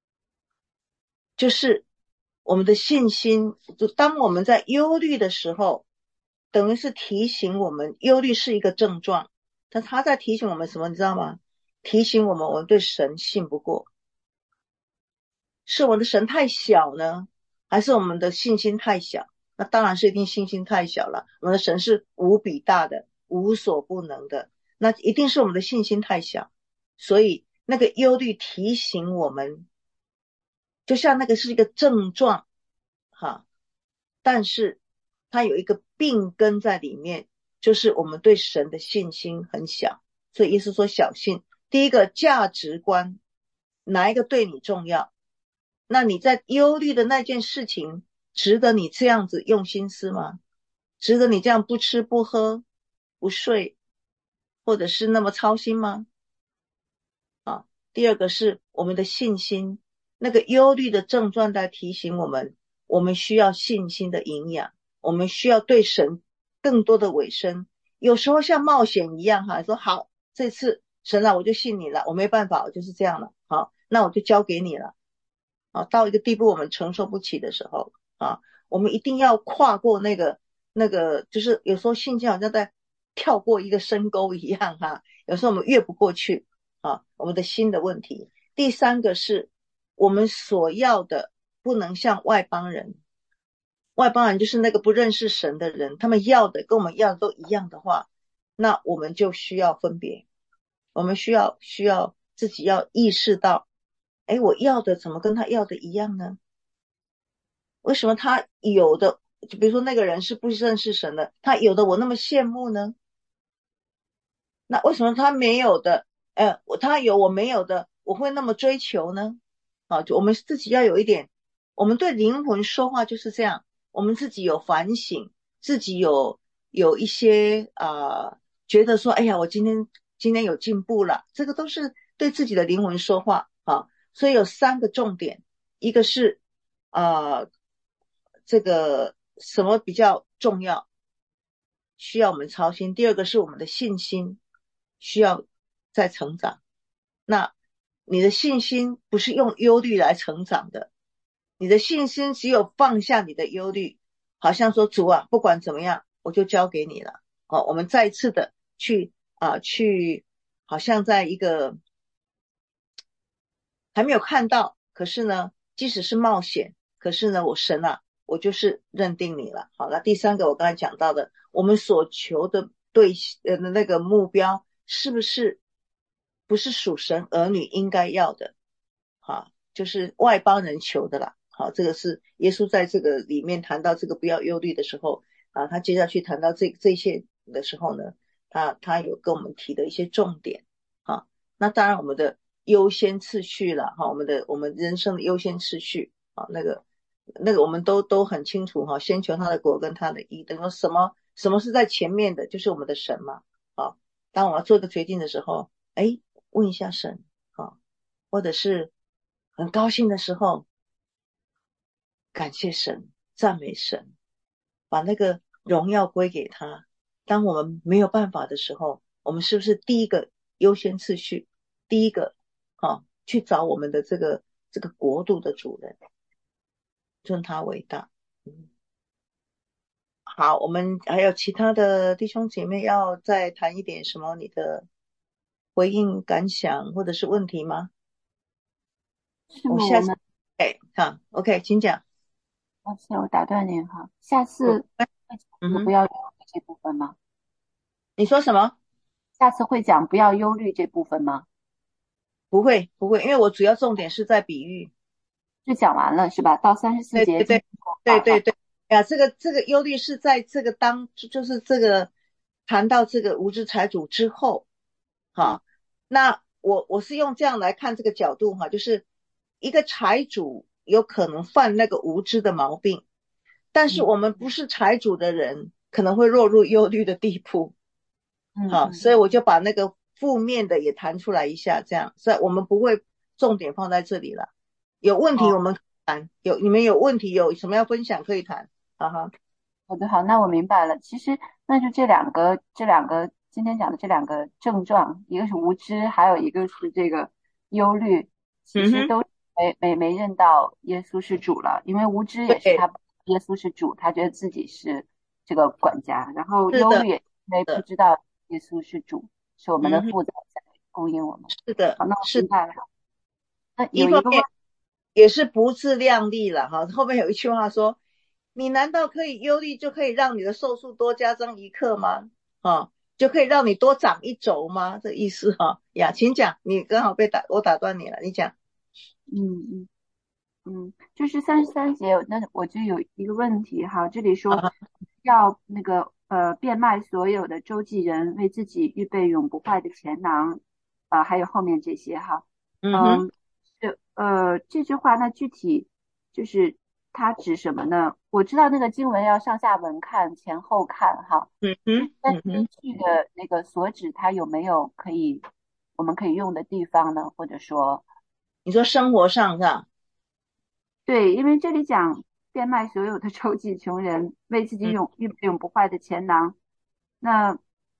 就是我们的信心，就当我们在忧虑的时候，等于是提醒我们，忧虑是一个症状，但他在提醒我们什么，你知道吗？提醒我们，我们对神信不过，是我们的神太小呢，还是我们的信心太小？那当然是一定信心太小了，我们的神是无比大的，无所不能的，那一定是我们的信心太小。所以那个忧虑提醒我们，就像那个是一个症状哈，但是它有一个病根在里面，就是我们对神的信心很小。所以耶稣说小信，第一个价值观，哪一个对你重要？那你在忧虑的那件事情值得你这样子用心思吗？值得你这样不吃不喝不睡，或者是那么操心吗？啊，第二个是我们的信心，那个忧虑的症状在提醒我们，我们需要信心的营养，我们需要对神更多的委身。有时候像冒险一样哈，说好，这次神啊，我就信你了，我没办法，我就是这样了，好，那我就交给你了。啊，到一个地步我们承受不起的时候啊，我们一定要跨过那个那个，就是有时候信心好像在跳过一个深沟一样哈，有时候我们越不过去啊，我们的心的问题。第三个是我们所要的不能像外邦人，外邦人就是那个不认识神的人，他们要的跟我们要的都一样的话，那我们就需要分别，我们需要需要自己要意识到，诶，我要的怎么跟他要的一样呢？为什么他有的，就比如说那个人是不认识神的，他有的我那么羡慕呢？那为什么他没有的，呃，他有我没有的，我会那么追求呢？啊，就我们自己要有一点，我们对灵魂说话就是这样，我们自己有反省，自己有有一些啊、呃，觉得说，哎呀，我今天今天有进步了，这个都是对自己的灵魂说话啊。所以有三个重点，一个是啊、呃，这个什么比较重要，需要我们操心；第二个是我们的信心需要再成长。那你的信心不是用忧虑来成长的，你的信心只有放下你的忧虑，好像说主啊，不管怎么样，我就交给你了。哦，我们再一次的去啊、呃，去，好像在一个还没有看到，可是呢，即使是冒险，可是呢，我神啊，我就是认定你了。好了，第三个我刚才讲到的，我们所求的对呃那个目标是不是不是属神儿女应该要的？好，就是外邦人求的啦。好，这个是耶稣在这个里面谈到这个不要忧虑的时候啊，他接下去谈到这这些的时候呢，他他有跟我们提的一些重点。好，那当然我们的优先次序了哈，我们的我们人生的优先次序啊，那个那个我们都都很清楚哈，先求他的国跟他的义，等于说什么什么是在前面的，就是我们的神嘛。啊，当我要做一个决定的时候，哎，问一下神啊，或者是很高兴的时候，感谢神，赞美神，把那个荣耀归给他。当我们没有办法的时候，我们是不是第一个优先次序，第一个啊，去找我们的这个这个国度的主人，尊他为大。嗯，好，我们还有其他的弟兄姐妹要再谈一点什么你的回应感想或者是问题吗？ 是吗？ 我下次我们哎，好 OK 请讲。 抱歉，我打断您哈，下次嗯哼， 不要忧虑这部分吗？ 你说什么？ 下次会讲不要忧虑这部分吗？ 不会不会，因为我主要重点是在比喻。 就讲完了是吧？到三十四节对对对对对对呀，这个这个忧虑是在这个当就是这个谈到这个无知财主之后，哈，那我我是用这样来看这个角度哈，就是一个财主有可能犯那个无知的毛病，但是我们不是财主的人可能会落入忧虑的地步，好，所以我就把那个负面的也谈出来一下，这样，所以我们不会重点放在这里了。有问题我们谈，有你们有问题有什么要分享可以谈，哈哈。 好的，好，那我明白了。其实那就这两个，这两个今天讲的这两个症状，一个是无知，还有一个是这个忧虑，其实都没没没认到耶稣是主了。因为无知也是他耶稣是主，他觉得自己是这个管家，然后忧虑也因为不知道耶稣是主，是我们的父在供应我们。 是的， 好，那我明白了。那一方面也是不自量力了哈。后面有一句话说，你难道可以忧虑就可以让你的寿数多加增一刻吗？啊，就可以让你多长一轴吗？这意思哈呀，请讲。你刚好被打，我打断你了，你讲。 嗯嗯嗯，就是三十三节，那我就有一个问题哈，这里说、啊、要那个呃变卖所有的周济人，为自己预备永不坏的钱囊啊、呃，还有后面这些哈，嗯，这、嗯、呃这句话那具体就是它指什么呢？我知道那个经文要上下文看，前后看哈， 嗯哼， 但是根据的那个所指，它有没有可以我们可以用的地方呢？或者说， 你说生活上是吧？ 对，因为这里讲变卖所有的周济穷人，为自己永预备永不坏的钱囊。那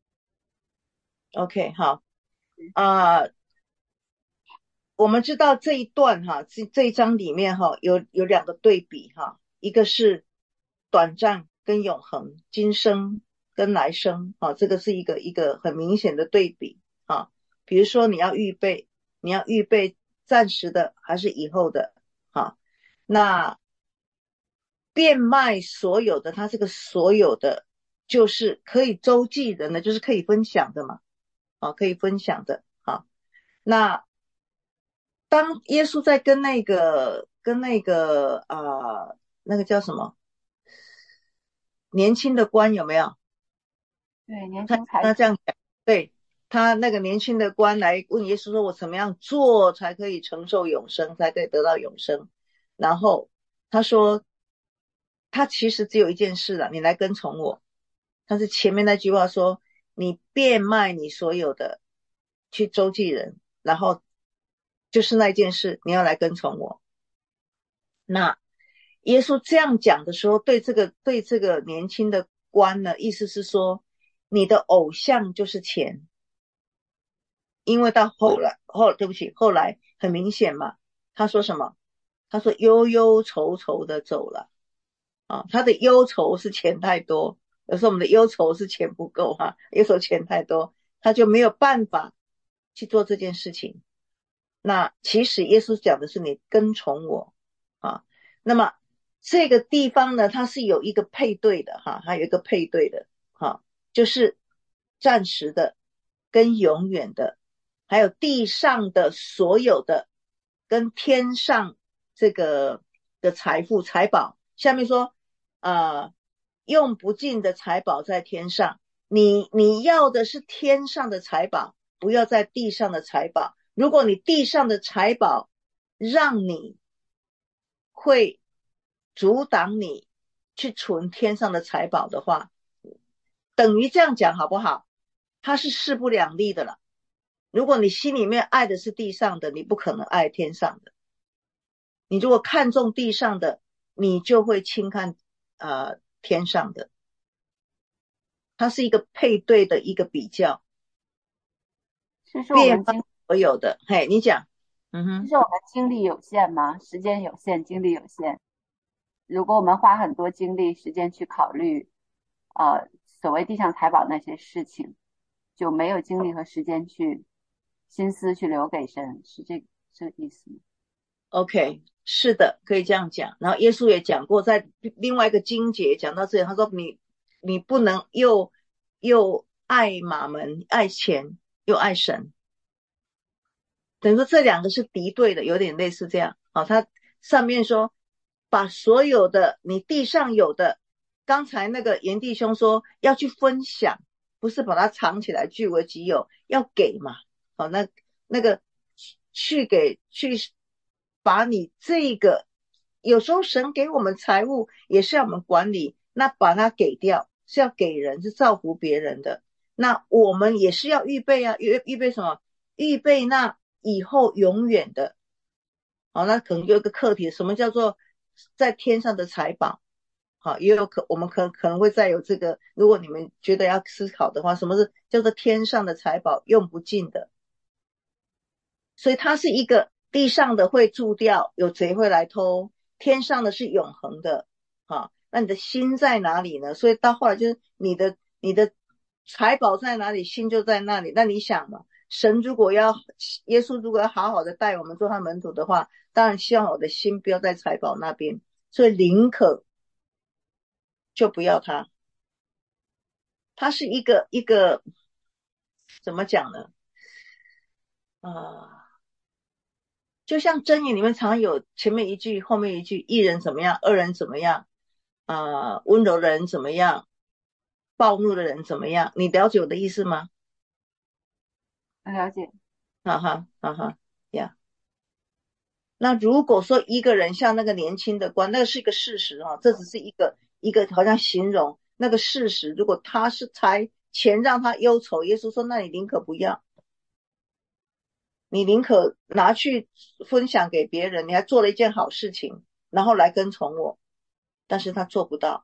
OK 好啊、呃，我们知道这一段哈，这这一章里面哈有有两个对比哈，一个是短暂跟永恒，今生跟来生啊，这个是一个一个很明显的对比啊。比如说你要预备，你要预备暂时的还是以后的啊？那变卖所有的，它这个所有的就是可以周济人的，就是可以分享的嘛，啊，可以分享的啊。那当耶稣在跟那个跟那个啊、呃、那个叫什么年轻的官有没有？ 对，年轻才他这样讲，对他那个年轻的官来问耶稣说：“我怎么样做才可以承受永生，才可以得到永生？”然后他说，他其实只有一件事了，你来跟从我。但是前面那句话说，你变卖你所有的去周济人，然后就是那件事，你要来跟从我。那耶稣这样讲的时候，对这个对这个年轻的官呢，意思是说，你的偶像就是钱。因为到后来后对不起后来很明显嘛，他说什么？他说忧忧愁愁的走了啊，他的忧愁是钱太多，有时候我们的忧愁是钱不够哈、啊，忧愁钱太多，他就没有办法去做这件事情。那其实耶稣讲的是你跟从我啊，那么这个地方呢，它是有一个配对的哈，还有一个配对的哈，就是暂时的跟永远的，还有地上的所有的跟天上这个的财富财宝。下面说呃，用不尽的财宝在天上，你你要的是天上的财宝，不要在地上的财宝。如果你地上的财宝让你会阻挡你去存天上的财宝的话，等于这样讲好不好？它是势不两立的了。如果你心里面爱的是地上的，你不可能爱天上的。你如果看重地上的，你就会轻看呃天上的。它是一个配对的一个比较。 是说我们经所有的，嘿，你讲。嗯哼， 就是我们精力有限吗？时间有限，精力有限。如果我们花很多精力、时间去考虑，呃，所谓地上财宝那些事情，就没有精力和时间去心思去留给神，是这这个意思吗 ？OK， 是的，可以这样讲。然后耶稣也讲过，在另外一个经节讲到这里，他说你你不能又又爱马门、爱钱，又爱神。等于说这两个是敌对的，有点类似这样。好，他上面说把所有的你地上有的，刚才那个严弟兄说要去分享，不是把它藏起来据为己有，要给嘛。好，那那个去给去把你这个，有时候神给我们财物也是要我们管理，那把它给掉是要给人，是造福别人的。那我们也是要预备啊，预预备什么？预备那以后永远的好，那可能有一个课题，什么叫做在天上的财宝？好，也有可我们可可能会再有这个，如果你们觉得要思考的话，什么是叫做天上的财宝，用不尽的？所以它是一个地上的会蛀掉，有贼会来偷，天上的是永恒的。好，那你的心在哪里呢？所以到后来就是你的你的财宝在哪里，心就在那里。那你想嘛，神如果要耶稣如果要好好的带我们做他门徒的话，当然希望我的心不要在财宝那边，所以宁可就不要它。它是一个一个怎么讲呢？啊、呃，就像箴言里面常有前面一句后面一句，一人怎么样，二人怎么样，啊、呃，温柔的人怎么样，暴怒的人怎么样？你了解我的意思吗？ 了解。 哈哈哈哈呀。那如果说一个人像那个年轻的官，那个是一个事实啊，这只是一个一个好像形容那个事实。如果他是财钱让他忧愁，耶稣说，那你宁可不要，你宁可拿去分享给别人，你还做了一件好事情，然后来跟从我，但是他做不到。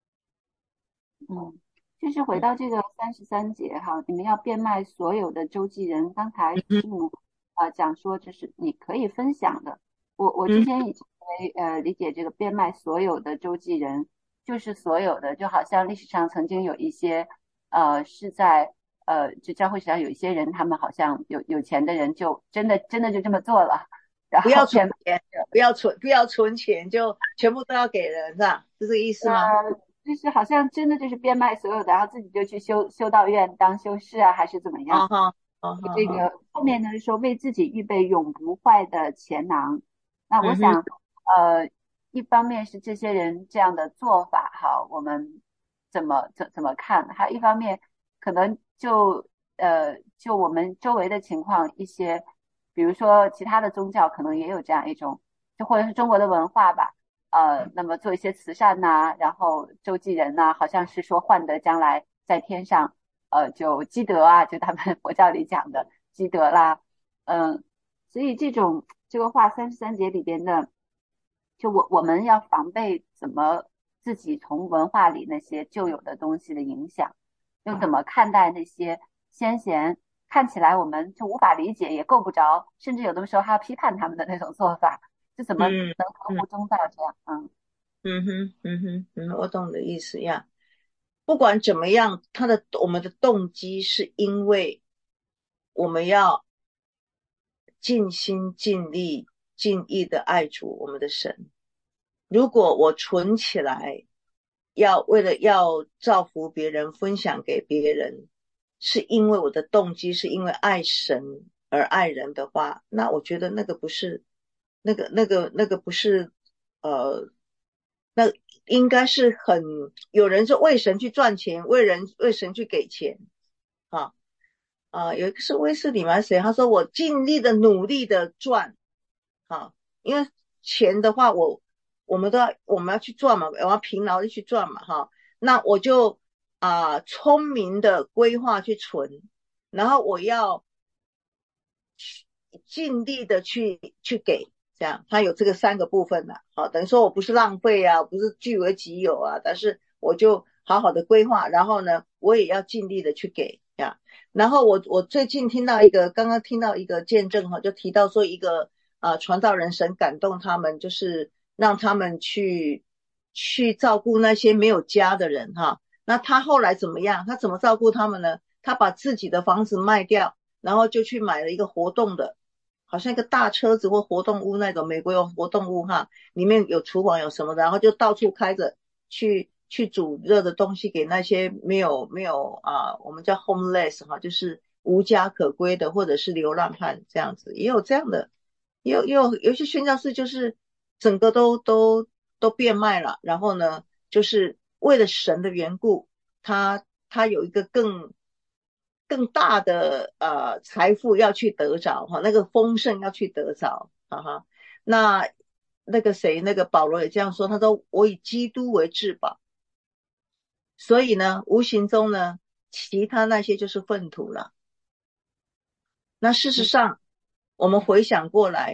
嗯，就是回到这个三十三节哈，你们要变卖所有的周记人。刚才师母呃讲说，这是你可以分享的。我我之前以为呃理解这个变卖所有的周记人，就是所有的，就好像历史上曾经有一些呃是在呃就教会史上有一些人，他们好像有有钱的人就真的真的就这么做了，然后不要存钱，不要存不要存钱，就全部都要给人，是吧？是这个意思吗？ 呃就是好像真的就是变卖所有的，然后自己就去修修道院当修士啊，还是怎么样？ 哦哈哦哈， 这个后面呢是说为自己预备永不坏的钱囊。那我嗯想，呃，一方面是这些人这样的做法哈，我们怎么怎怎么看？还有一方面，可能就呃就我们周围的情况，一些比如说其他的宗教可能也有这样一种，就或者是中国的文化吧。呃，那么做一些慈善呐、然后周济人呐、好像是说换得将来在天上，呃，就积德啊，就他们佛教里讲的积德啦，嗯，所以这种这个话三十三节里边的，就我我们要防备怎么自己从文化里那些旧有的东西的影响，又怎么看待那些先贤看起来我们就无法理解，也够不着，甚至有的时候还要批判他们的那种做法。就怎么能嗯合乎中道这样？嗯嗯哼嗯哼嗯，我懂你的意思呀。不管怎么样，他的我们的动机是因为我们要尽心尽力尽意的爱主我们的神。如果我存起来，要为了要造福别人，分享给别人，是因为我的动机是因为爱神而爱人的话，那我觉得那个不是，那个那个那个不是，呃，那应该是很有人是为神去赚钱，为人为神去给钱啊啊！有一个是威斯理吗？谁？他说我尽力的努力的赚啊，因为钱的话我。我们都要，我们要去赚嘛，我要勤劳的去赚嘛，哈。那我就啊、呃、聪明的规划去存，然后我要尽力的去去给，这样它有这个三个部分的，好，等于说我不是浪费啊，不是据为己有啊，但是我就好好的规划，然后呢，我也要尽力的去给呀。然后我我最近听到一个，刚刚听到一个见证哈，就提到说一个啊、呃、传道人神感动他们，就是让他们去去照顾那些没有家的人哈。那他后来怎么样？他怎么照顾他们呢？他把自己的房子卖掉，然后就去买了一个活动的，好像一个大车子或活动屋那种，美国有活动屋哈，里面有厨房有什么的，然后就到处开着去去煮热的东西给那些没有没有啊，我们叫 homeless 哈，就是无家可归的或者是流浪汉这样子，也有这样的，也有也有有些宣教士就是整个都都都变卖了，然后呢，就是为了神的缘故，他他有一个更更大的呃财富要去得着哈，那个丰盛要去得着，哈哈。那那个谁，那个保罗也这样说，他说我以基督为至宝，所以呢，无形中呢，其他那些就是粪土了。那事实上，我们回想过来，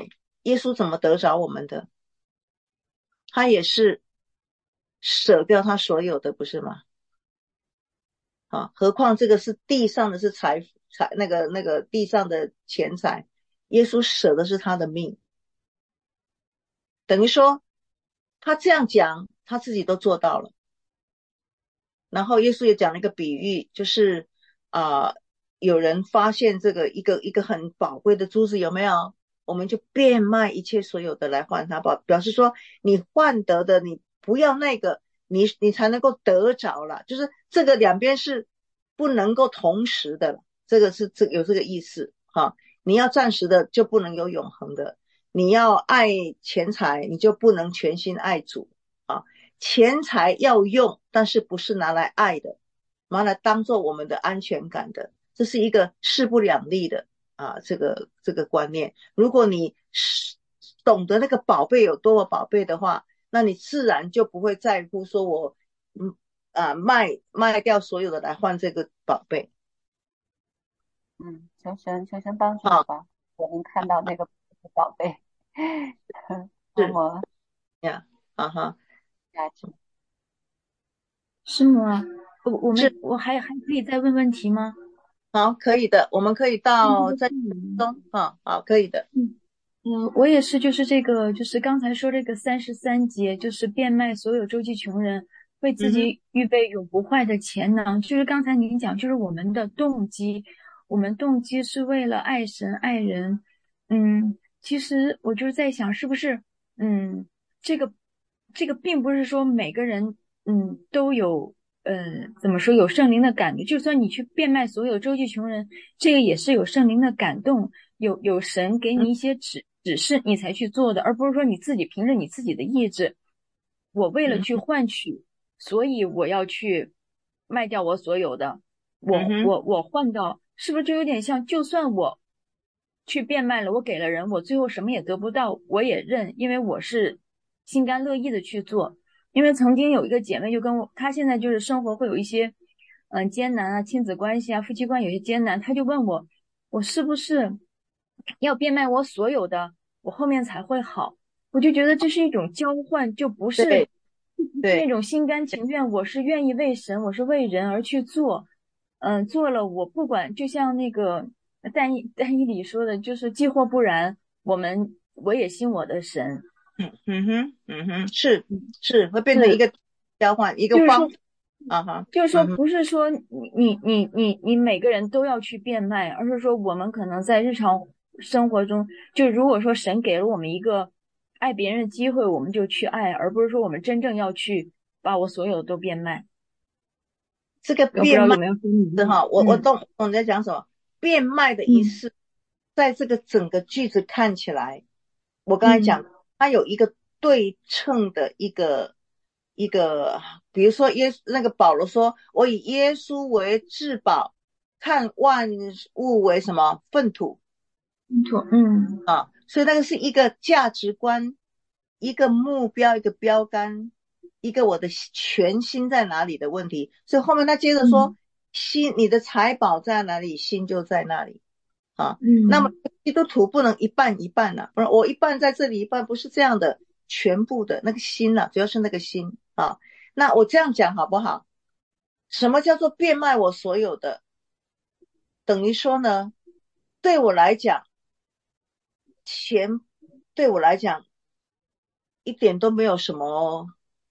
耶稣怎么得着我们的？他也是舍掉他所有的，不是吗？啊，何况这个是地上的是财财那个那个地上的钱财，耶稣舍的是他的命，等于说他这样讲，他自己都做到了。然后耶稣也讲了一个比喻，就是啊、呃，有人发现这个一个一个很宝贵的珠子，有没有？我们就变卖一切所有的来换它，表表示说你换得的，你不要那个，你你才能够得着了。就是这个两边是不能够同时的，这个是这有这个意思哈。你要暂时的就不能有永恒的，你要爱钱财，你就不能全心爱主啊。钱财要用，但是不是拿来爱的，拿来当做我们的安全感的，这是一个势不两立的啊，这个这个观念。如果你懂得那个宝贝有多么宝贝的话，那你自然就不会在乎说我嗯啊卖卖掉所有的来换这个宝贝。 嗯，求神求神帮助我吧，我能看到那个宝贝，多么呀啊哈价值。 师母啊，我我们是我还还可以再问问题吗？ 好，可以的，我们可以到在中啊，好，可以的。 嗯嗯，我也是，就是这个，就是刚才说这个三十三节，就是变卖所有周济穷人，为自己预备永不坏的钱囊。就是刚才您讲，就是我们的动机，我们动机是为了爱神爱人。嗯，其实我就是在想，是不是嗯，这个这个并不是说每个人嗯都有。呃，怎么说有圣灵的感动？就算你去变卖所有周济穷人，这个也是有圣灵的感动，有有神给你一些指指示，你才去做的，而不是说你自己凭着你自己的意志，我为了去换取，所以我要去卖掉我所有的，我我我换到，是不是就有点像，就算我去变卖了，我给了人，我最后什么也得不到，我也认，因为我是心甘乐意的去做。因为曾经有一个姐妹就跟我，她现在就是生活会有一些嗯、呃、艰难啊，亲子关系啊，夫妻关系有些艰难，她就问我，我是不是要变卖我所有的，我后面才会好？我就觉得这是一种交换，就不是对对那种心甘情愿，我是愿意为神，我是为人而去做，嗯，做了我不管，就像那个但一但以理说的，就是既或不然，我们我也信我的神。 嗯嗯哼嗯哼，是是会变成一个交换一个就是方说啊哈， 就是说， 嗯不是说你你你你你每个人都要去变卖，而是说我们可能在日常生活中，就如果说神给了我们一个爱别人的机会，我们就去爱，而不是说我们真正要去把我所有的都变卖。 这个我不知变卖道有没有分明是哈，我我嗯懂懂你在讲什么。变卖的仪嗯式，在这个整个句子看起来，我刚才讲， 嗯它有一个对称的一个一个，比如说耶那个保罗说，我以耶稣为至宝，看万物为什么粪土嗯啊，所以那个是一个价值观，一个目标，一个标杆，一个我的全心在哪里的问题。所以后面他接着说， 嗯心，你的财宝在哪里，心就在那里啊。那么嗯基督徒不能一半一半啊，不然我一半在这里，一半不是这样的，全部的那个心啊，主要是那个心啊。那我这样讲好不好？什么叫做变卖我所有的？等于说呢，对我来讲，钱对我来讲一点都没有什么，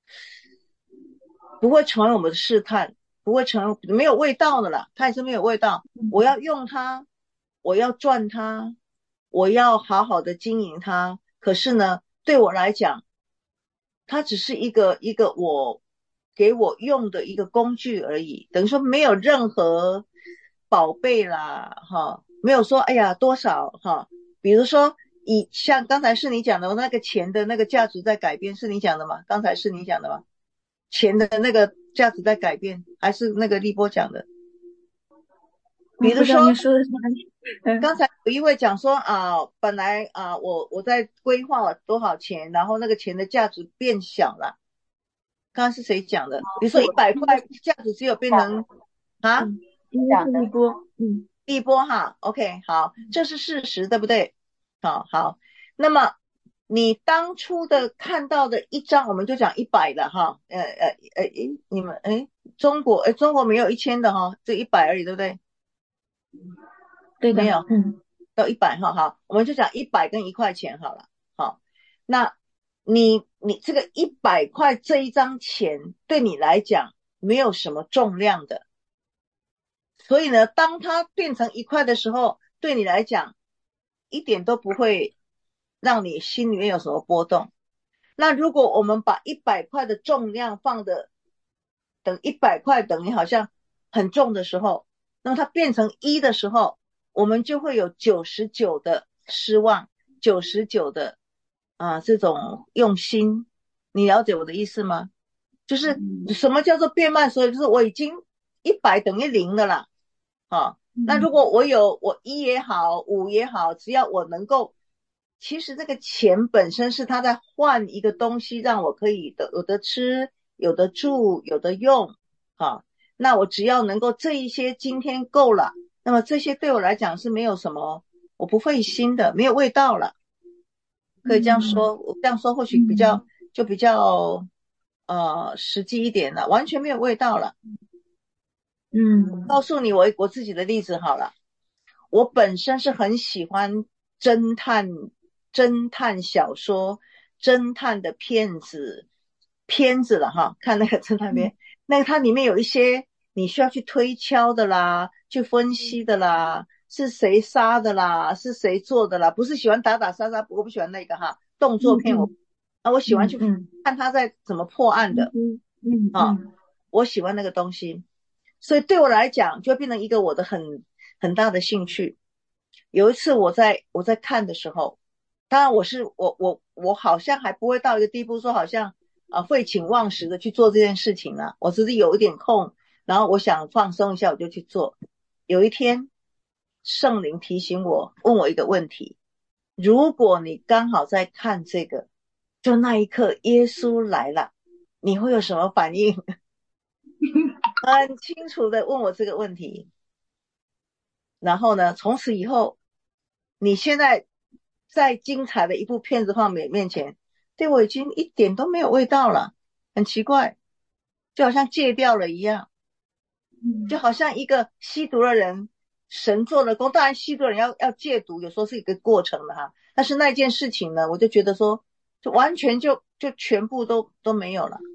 不会成为我们的试探，不会成为没有味道的啦，它也是没有味道。我要用它，我要赚它，我要好好的经营它。可是呢，对我来讲，它只是一个一个我给我用的一个工具而已，等于说没有任何宝贝啦，哈，没有说哎呀多少哈，比如说以像刚才是你讲的那个钱的那个价值在改变，是你讲的吗？刚才是你讲的吗？钱的那个价值在改变，还是那个立波讲的？比如说， 你说的是哪里？ 刚才有一位讲说啊，本来啊，我我在规划多少钱，然后那个钱的价值变小了。刚刚是谁讲的？比如说一百块价值只有变成啊， 应该是立波，嗯， 立波哈 ，OK， 好，这是事实，对不对？好好，那么你当初的看到的一张，我们就讲一百的哈，呃呃呃，你们哎，中国哎，中国没有一千的哈，这一百而已，对不对？ 对的， 没有， 嗯， 到一百哈哈，我们就讲一百跟一块钱好了，好，那你你这个一百块这一张钱对你来讲没有什么重量的，所以呢，当它变成一块的时候，对你来讲一点都不会让你心里面有什么波动。那如果我们把一百块的重量放的等一百块等于好像很重的时候，那么它变成一的时候，我们就会有九十九的失望，九十九的啊、呃、这种用心。你了解我的意思吗？就是什么叫做变卖所有，就是我已经一百等于零的啦。啊，那如果我有我一也好，五也好，只要我能够，其实这个钱本身是他在换一个东西，让我可以的有的吃，有的住，有的用，啊，那我只要能够这一些今天够了，那么这些对我来讲是没有什么，我不费心的，没有味道了，可以这样说，我这样说或许比较就比较呃实际一点了，完全没有味道了。 嗯， 告诉你我我自己的例子好了，我本身是很喜欢侦探侦探小说、侦探的片子片子了哈，看那个侦探片，那个它里面有一些你需要去推敲的啦，去分析的啦，是谁杀的啦，是谁做的啦，不是喜欢打打杀杀，我不喜欢那个哈，动作片我啊我喜欢去看他在怎么破案的， 嗯嗯啊，我喜欢那个东西。所以对我来讲就会变成一个我的很很大的兴趣。有一次我在我在看的时候，当然我是我我我好像还不会到一个地步说好像啊废寝忘食的去做这件事情啊，我只是有一点空，然后我想放松一下我就去做。有一天圣灵提醒我，问我一个问题，如果你刚好在看这个，就那一刻耶稣来了，你会有什么反应？很清楚的问我这个问题，然后呢，从此以后，你现在在精彩的一部片子放面面前，对我已经一点都没有味道了，很奇怪，就好像戒掉了一样，就好像一个吸毒的人，神做了工，当然吸毒的人要要戒毒，有时候是一个过程的哈，但是那件事情呢，我就觉得说，就完全就就全部都都没有了。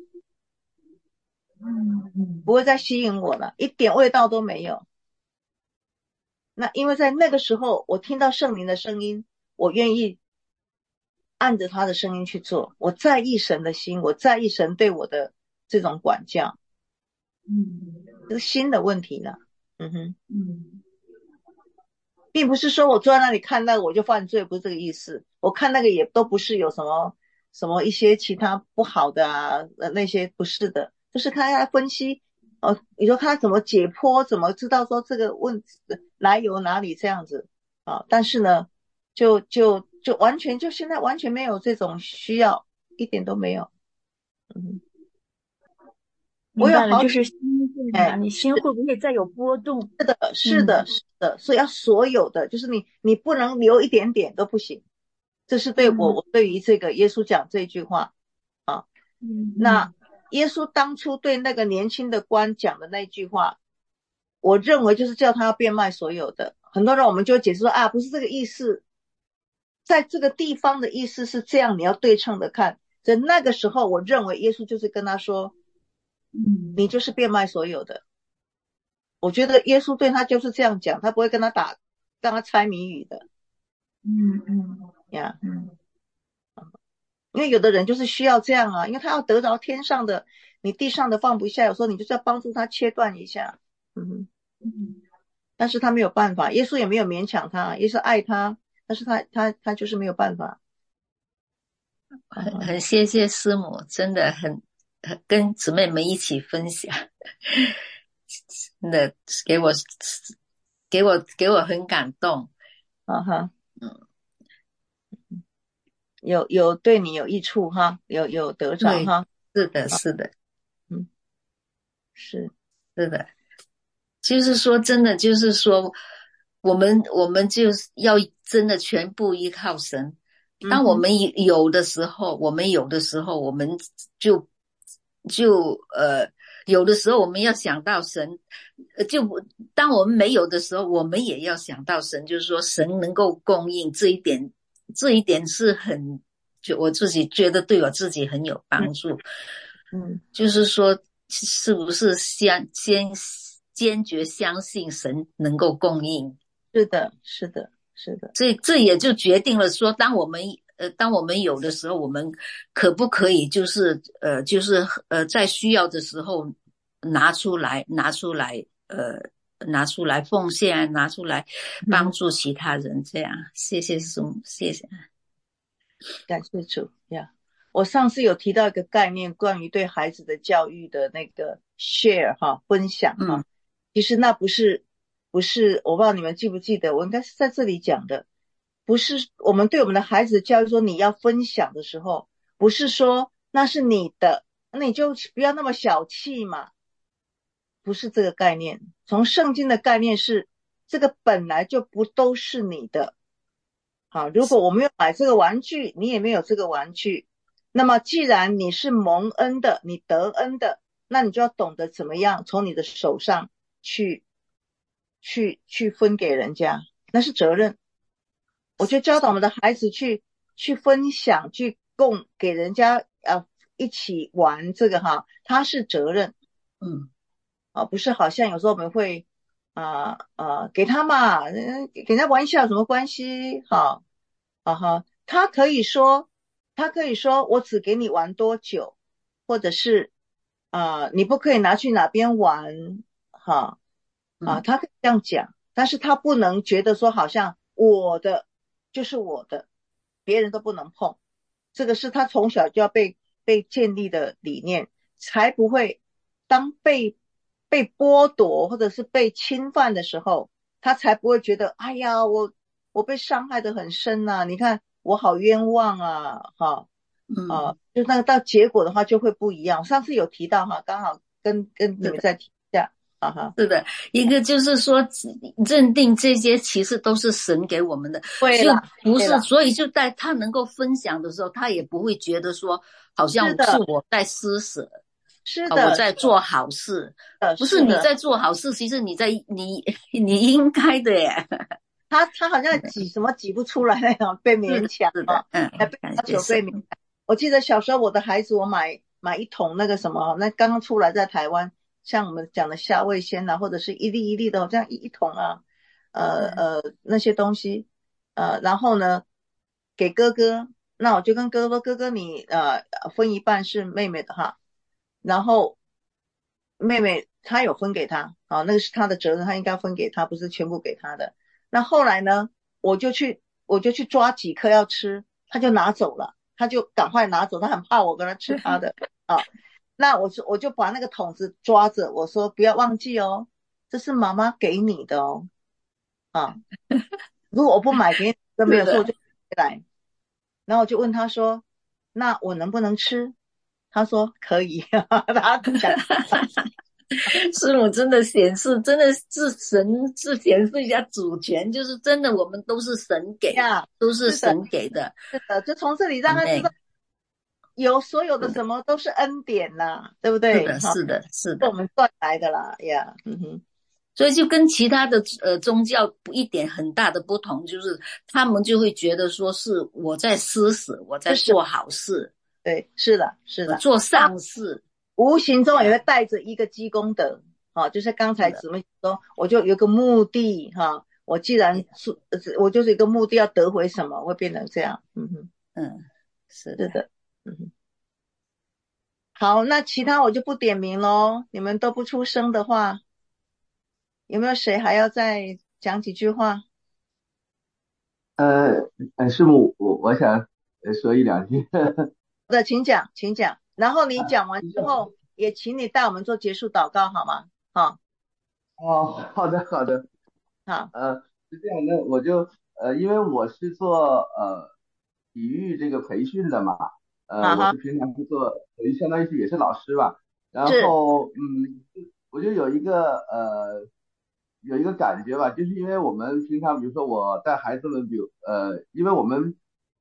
不会再吸引我了，一点味道都没有。那因为在那个时候我听到圣灵的声音，我愿意按着他的声音去做，我在意神的心，我在意神对我的这种管教。嗯，这是心的问题了。嗯哼，嗯，并不是说我坐在那里看那个我就犯罪，不是这个意思。我看那个也都不是有什么什么一些其他不好的啊，那些不是的，就是看他分析。哦，你说他怎么解剖，怎么知道说这个问题来由哪里这样子啊？但是呢，就就就完全就现在完全没有这种需要，一点都没有。嗯，我有好就是心在哪里，心会不会再有波动？ 是的，是的，是的，所以要所有的，就是你你不能留一点点都不行。这是对我我对于这个耶稣讲这句话啊，那。耶稣当初对那个年轻的官讲的那句话，我认为就是叫他要变卖所有的。很多人我们就会解释说啊，不是这个意思，在这个地方的意思是这样，你要对称的看。在那个时候，我认为耶稣就是跟他说，你就是变卖所有的。我觉得耶稣对他就是这样讲，他不会跟他打，让他猜谜语的。嗯嗯呀，嗯。因为有的人就是需要这样啊，因为他要得着天上的，你地上的放不下，有时候你就是要帮助他切断一下。嗯嗯，但是他没有办法，耶稣也没有勉强他，耶稣爱他，但是他他他就是没有办法。 很很谢谢师母，真的很很跟姊妹们一起分享，真的给我给我给我很感动。 啊哈，嗯。有有对你有益处哈，有有得着哈， 是的，是的， 嗯，是是的，就是说真的，就是说我们我们就要真的全部依靠神， 当我们有的时候，我们有的时候，我们就就呃，有的时候我们要想到神，就当我们没有的时候，我们也要想到神，就是说神能够供应这一点，这一点是很，就我自己觉得对我自己很有帮助。 嗯， 就是说，是不是相先坚决相信神能够供应？ 是的，是的。是的， 这这也就决定了说，当我们呃，当我们有的时候，我们可不可以就是呃，就是呃，在需要的时候拿出来，拿出来，呃，拿出来奉献，拿出来帮助其他人，这样。谢谢主，谢谢， 感谢主呀。我上次有提到一个概念，关于对孩子的教育的那个 share 哈，分享哈， 嗯， 其实那不是。不是，我不知道你们记不记得，我应该是在这里讲的，不是我们对我们的孩子的教育说你要分享的时候，不是说那是你的，那你就不要那么小气嘛，不是这个概念。从圣经的概念是，这个本来就不都是你的。好，如果我没有买这个玩具，你也没有这个玩具，那么既然你是蒙恩的，你得恩的，那你就要懂得怎么样从你的手上去去去分给人家，那是责任。我就教导我们的孩子去去分享，去供给人家呃一起玩这个哈，他是责任。 嗯， 啊，不是好像有时候我们会啊啊、呃呃、给他嘛，给人家玩一下有什么关系？哈啊哈，他可以说他可以说我只给你玩多久，或者是啊、呃、你不可以拿去哪边玩哈。啊，他可以这样讲，但是他不能觉得说好像我的就是我的，别人都不能碰。这个是他从小就要被被建立的理念，才不会当被被剥夺或者是被侵犯的时候，他才不会觉得哎呀，我我被伤害得很深呐、啊，你看我好冤枉啊，哈啊，就那个到结果的话就会不一样。上次有提到哈，刚好跟跟你们再提一下。啊哈， 是的，一个就是说认定这些其实都是神给我们的，就不是，所以就在他能够分享的时候，他也不会觉得说好像是我在施舍， 是的， 我在做好事，不是你在做好事，其实你在你你应该的耶。 他他好像挤什么挤不出来那种，被勉强啊， 嗯， 被要求被勉强。我记得小时候我的孩子，我买买一桶那个什么，那刚刚出来在台湾。像我们讲的虾味鲜啊，或者是一粒一粒的这样一一桶啊，呃呃那些东西，呃，然后呢给哥哥，那我就跟哥哥说，哥哥你呃分一半是妹妹的哈，然后妹妹她有分给他，啊，那个是他的责任，他应该分给他，不是全部给他的。那后来呢，我就去我就去抓几颗要吃，他就拿走了，他就赶快拿走，他很怕我跟他吃他的啊。那我就我就把那个桶子抓着，我说不要忘记哦，这是妈妈给你的哦，啊，如果我不买给你都没有说我就回来，然后我就问他说，那我能不能吃？他说可以，他讲， 师母真的显示，真的是神是显示一下主权，就是真的我们都是神给，都是神给的， 是的，就从这里让他知道。有所有的什么都是恩典啦，对不对？ 是的，是的，是的， 我们赚来的啦呀，嗯哼。 所以就跟其他的呃宗教一点很大的不同，就是他们就会觉得说是我在施舍，我在做好事。 对，是的，是的， 做善事， 无形中也会带着一个积功德。好、啊，就是刚才姊妹说，我就有一个目的哈、啊，我既然是我就是一个目的要得回什么，会变成这样。嗯哼， 嗯，是是的。嗯，好，那其他我就不点名咯，你们都不出声的话，有没有谁还要再讲几句话？ 呃，呃，师母，我我想说一两句。 好的，请讲，请讲。然后你讲完之后，也请你带我们做结束祷告，好吗？好。 哦，好的，好的。 好， 呃，是这样，那我就呃，因为我是做呃体育这个培训的嘛。呃，我是平常是做，等于相当于是也是老师吧。然后，嗯，我就有一个呃，有一个感觉吧，就是因为我们平常，比如说我带孩子们，比如呃，因为我们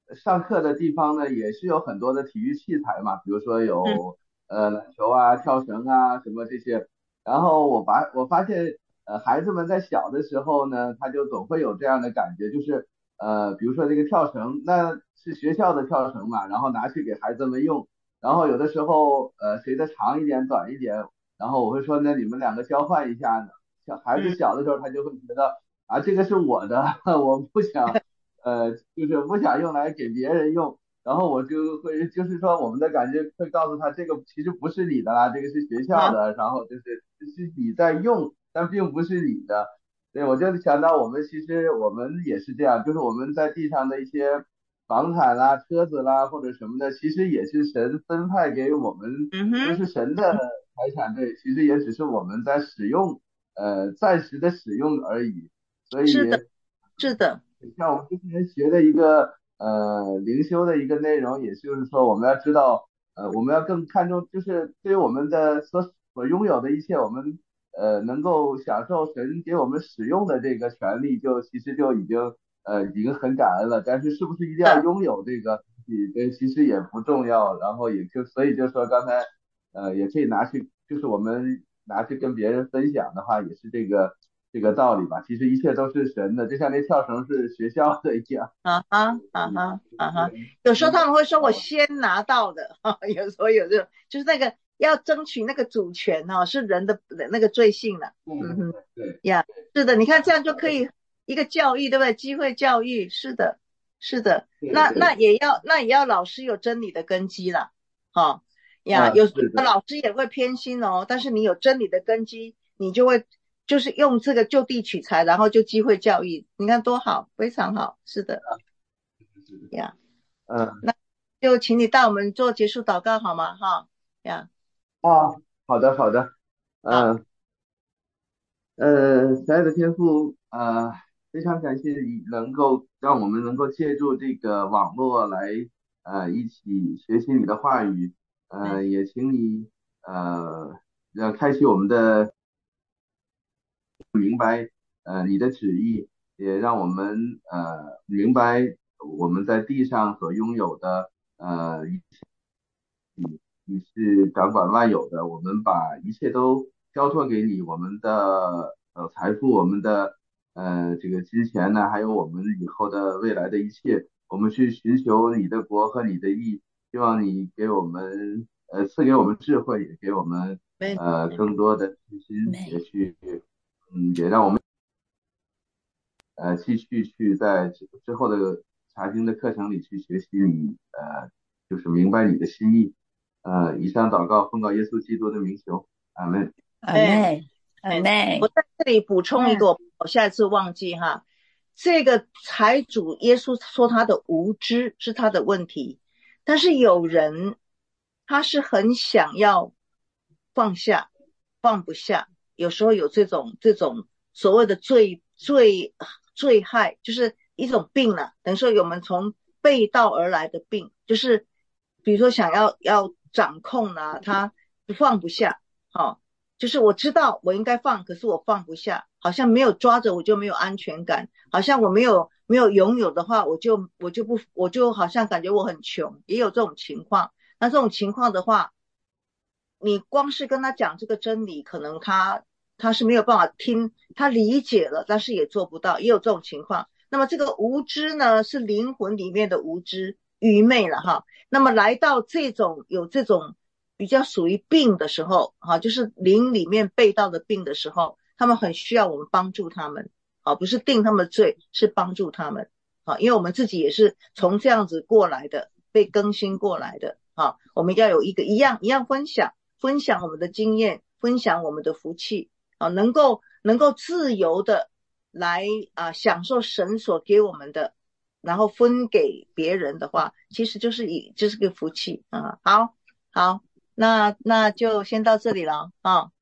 上课的地方呢，也是有很多的体育器材嘛，比如说有呃篮球啊、跳绳啊什么这些。然后我发我发现，呃，孩子们在小的时候呢，他就总会有这样的感觉，就是呃，比如说这个跳绳，那是学校的跳绳嘛，然后拿去给孩子们用。然后有的时候，呃，谁的长一点、短一点，然后我会说，那你们两个交换一下呢。小孩子小的时候，他就会觉得啊，这个是我的，我不想，呃，就是不想用来给别人用。然后我就会，就是说，我们的感觉会告诉他，这个其实不是你的啦，这个是学校的，然后就是是你在用，但并不是你的。对，我就想到我们其实我们也是这样，就是我们在地上的一些房产啦、车子啦或者什么的，其实也是神分派给我们，都是神的财产。对，其实也只是我们在使用，呃，暂时的使用而已。所以是的，是的。 像我们之前学的一个呃灵修的一个内容，也就是说我们要知道，呃，我们要更看重，就是对于我们的所所拥有的一切，我们呃能够享受神给我们使用的这个权利，就其实就已经呃已经很感恩了。但是是不是一定要拥有这个，这其实也不重要。然后也就所以就说刚才呃也可以拿去，就是我们拿去跟别人分享的话，也是这个。这个道理吧，其实一切都是神的，就像那跳绳是学校的一样。 啊哈啊哈啊哈，有时候他们会说我先拿到的，哈，有时候有这种，就是那个要争取那个主权哈，是人的那个罪性了。嗯哼， 对呀，是的，你看这样就可以一个教育，对不对？机会教育，是的，是的，那那也要那也要老师有真理的根基了，哈呀，有老师也会偏心哦，但是你有真理的根基，你就会。就是用这个就地取材，然后就机会教育，你看多好，非常好，是的，呀， 嗯， 那就请你带我们做结束祷告好吗？哈，呀， 啊，好的，好的，嗯，呃，亲爱的天父，呃，非常感谢你能够让我们能够借助这个网络来，呃，一起学习你的话语，呃，也请你，呃，让开启我们的。明白呃你的旨意，也让我们呃明白我们在地上所拥有的呃你是掌管万有的，我们把一切都交托给你，我们的呃财富，我们的呃这个金钱呢，还有我们以后的未来的一切，我们去寻求你的国和你的义，希望你给我们呃赐给我们智慧，也给我们呃更多的信心，也去嗯也让我们呃继续去在之之后的查经的课程里去学习你呃就是明白你的心意。呃，以上祷告奉告耶稣基督的名求，阿门， 阿门，阿门。 我在这里补充一个，我下一次忘记哈。这个财主耶稣说他的无知是他的问题，但是有人他是很想要放下，放不下，有时候有这种这种所谓的罪罪罪害，就是一种病了、啊。等于说我们从背道而来的病，就是比如说想要要掌控啊，他放不下，好、哦，就是我知道我应该放，可是我放不下，好像没有抓着我就没有安全感，好像我没有没有拥有的话，我就我就不我就好像感觉我很穷，也有这种情况。那这种情况的话，你光是跟他讲这个真理，可能他他是没有办法听，他理解了，但是也做不到，也有这种情况。那么这个无知呢，是灵魂里面的无知，愚昧了哈。那么来到这种有这种比较属于病的时候，哈，就是灵里面背道的病的时候，他们很需要我们帮助他们，啊，不是定他们的罪，是帮助他们，啊，因为我们自己也是从这样子过来的，被更新过来的，啊，我们要有一个一样一样分享，分享我们的经验，分享我们的福气，啊，能够能够自由的来啊享受神所给我们的。然后分给别人的话，其实就是以就是个福气啊。好，好，那那就先到这里了啊。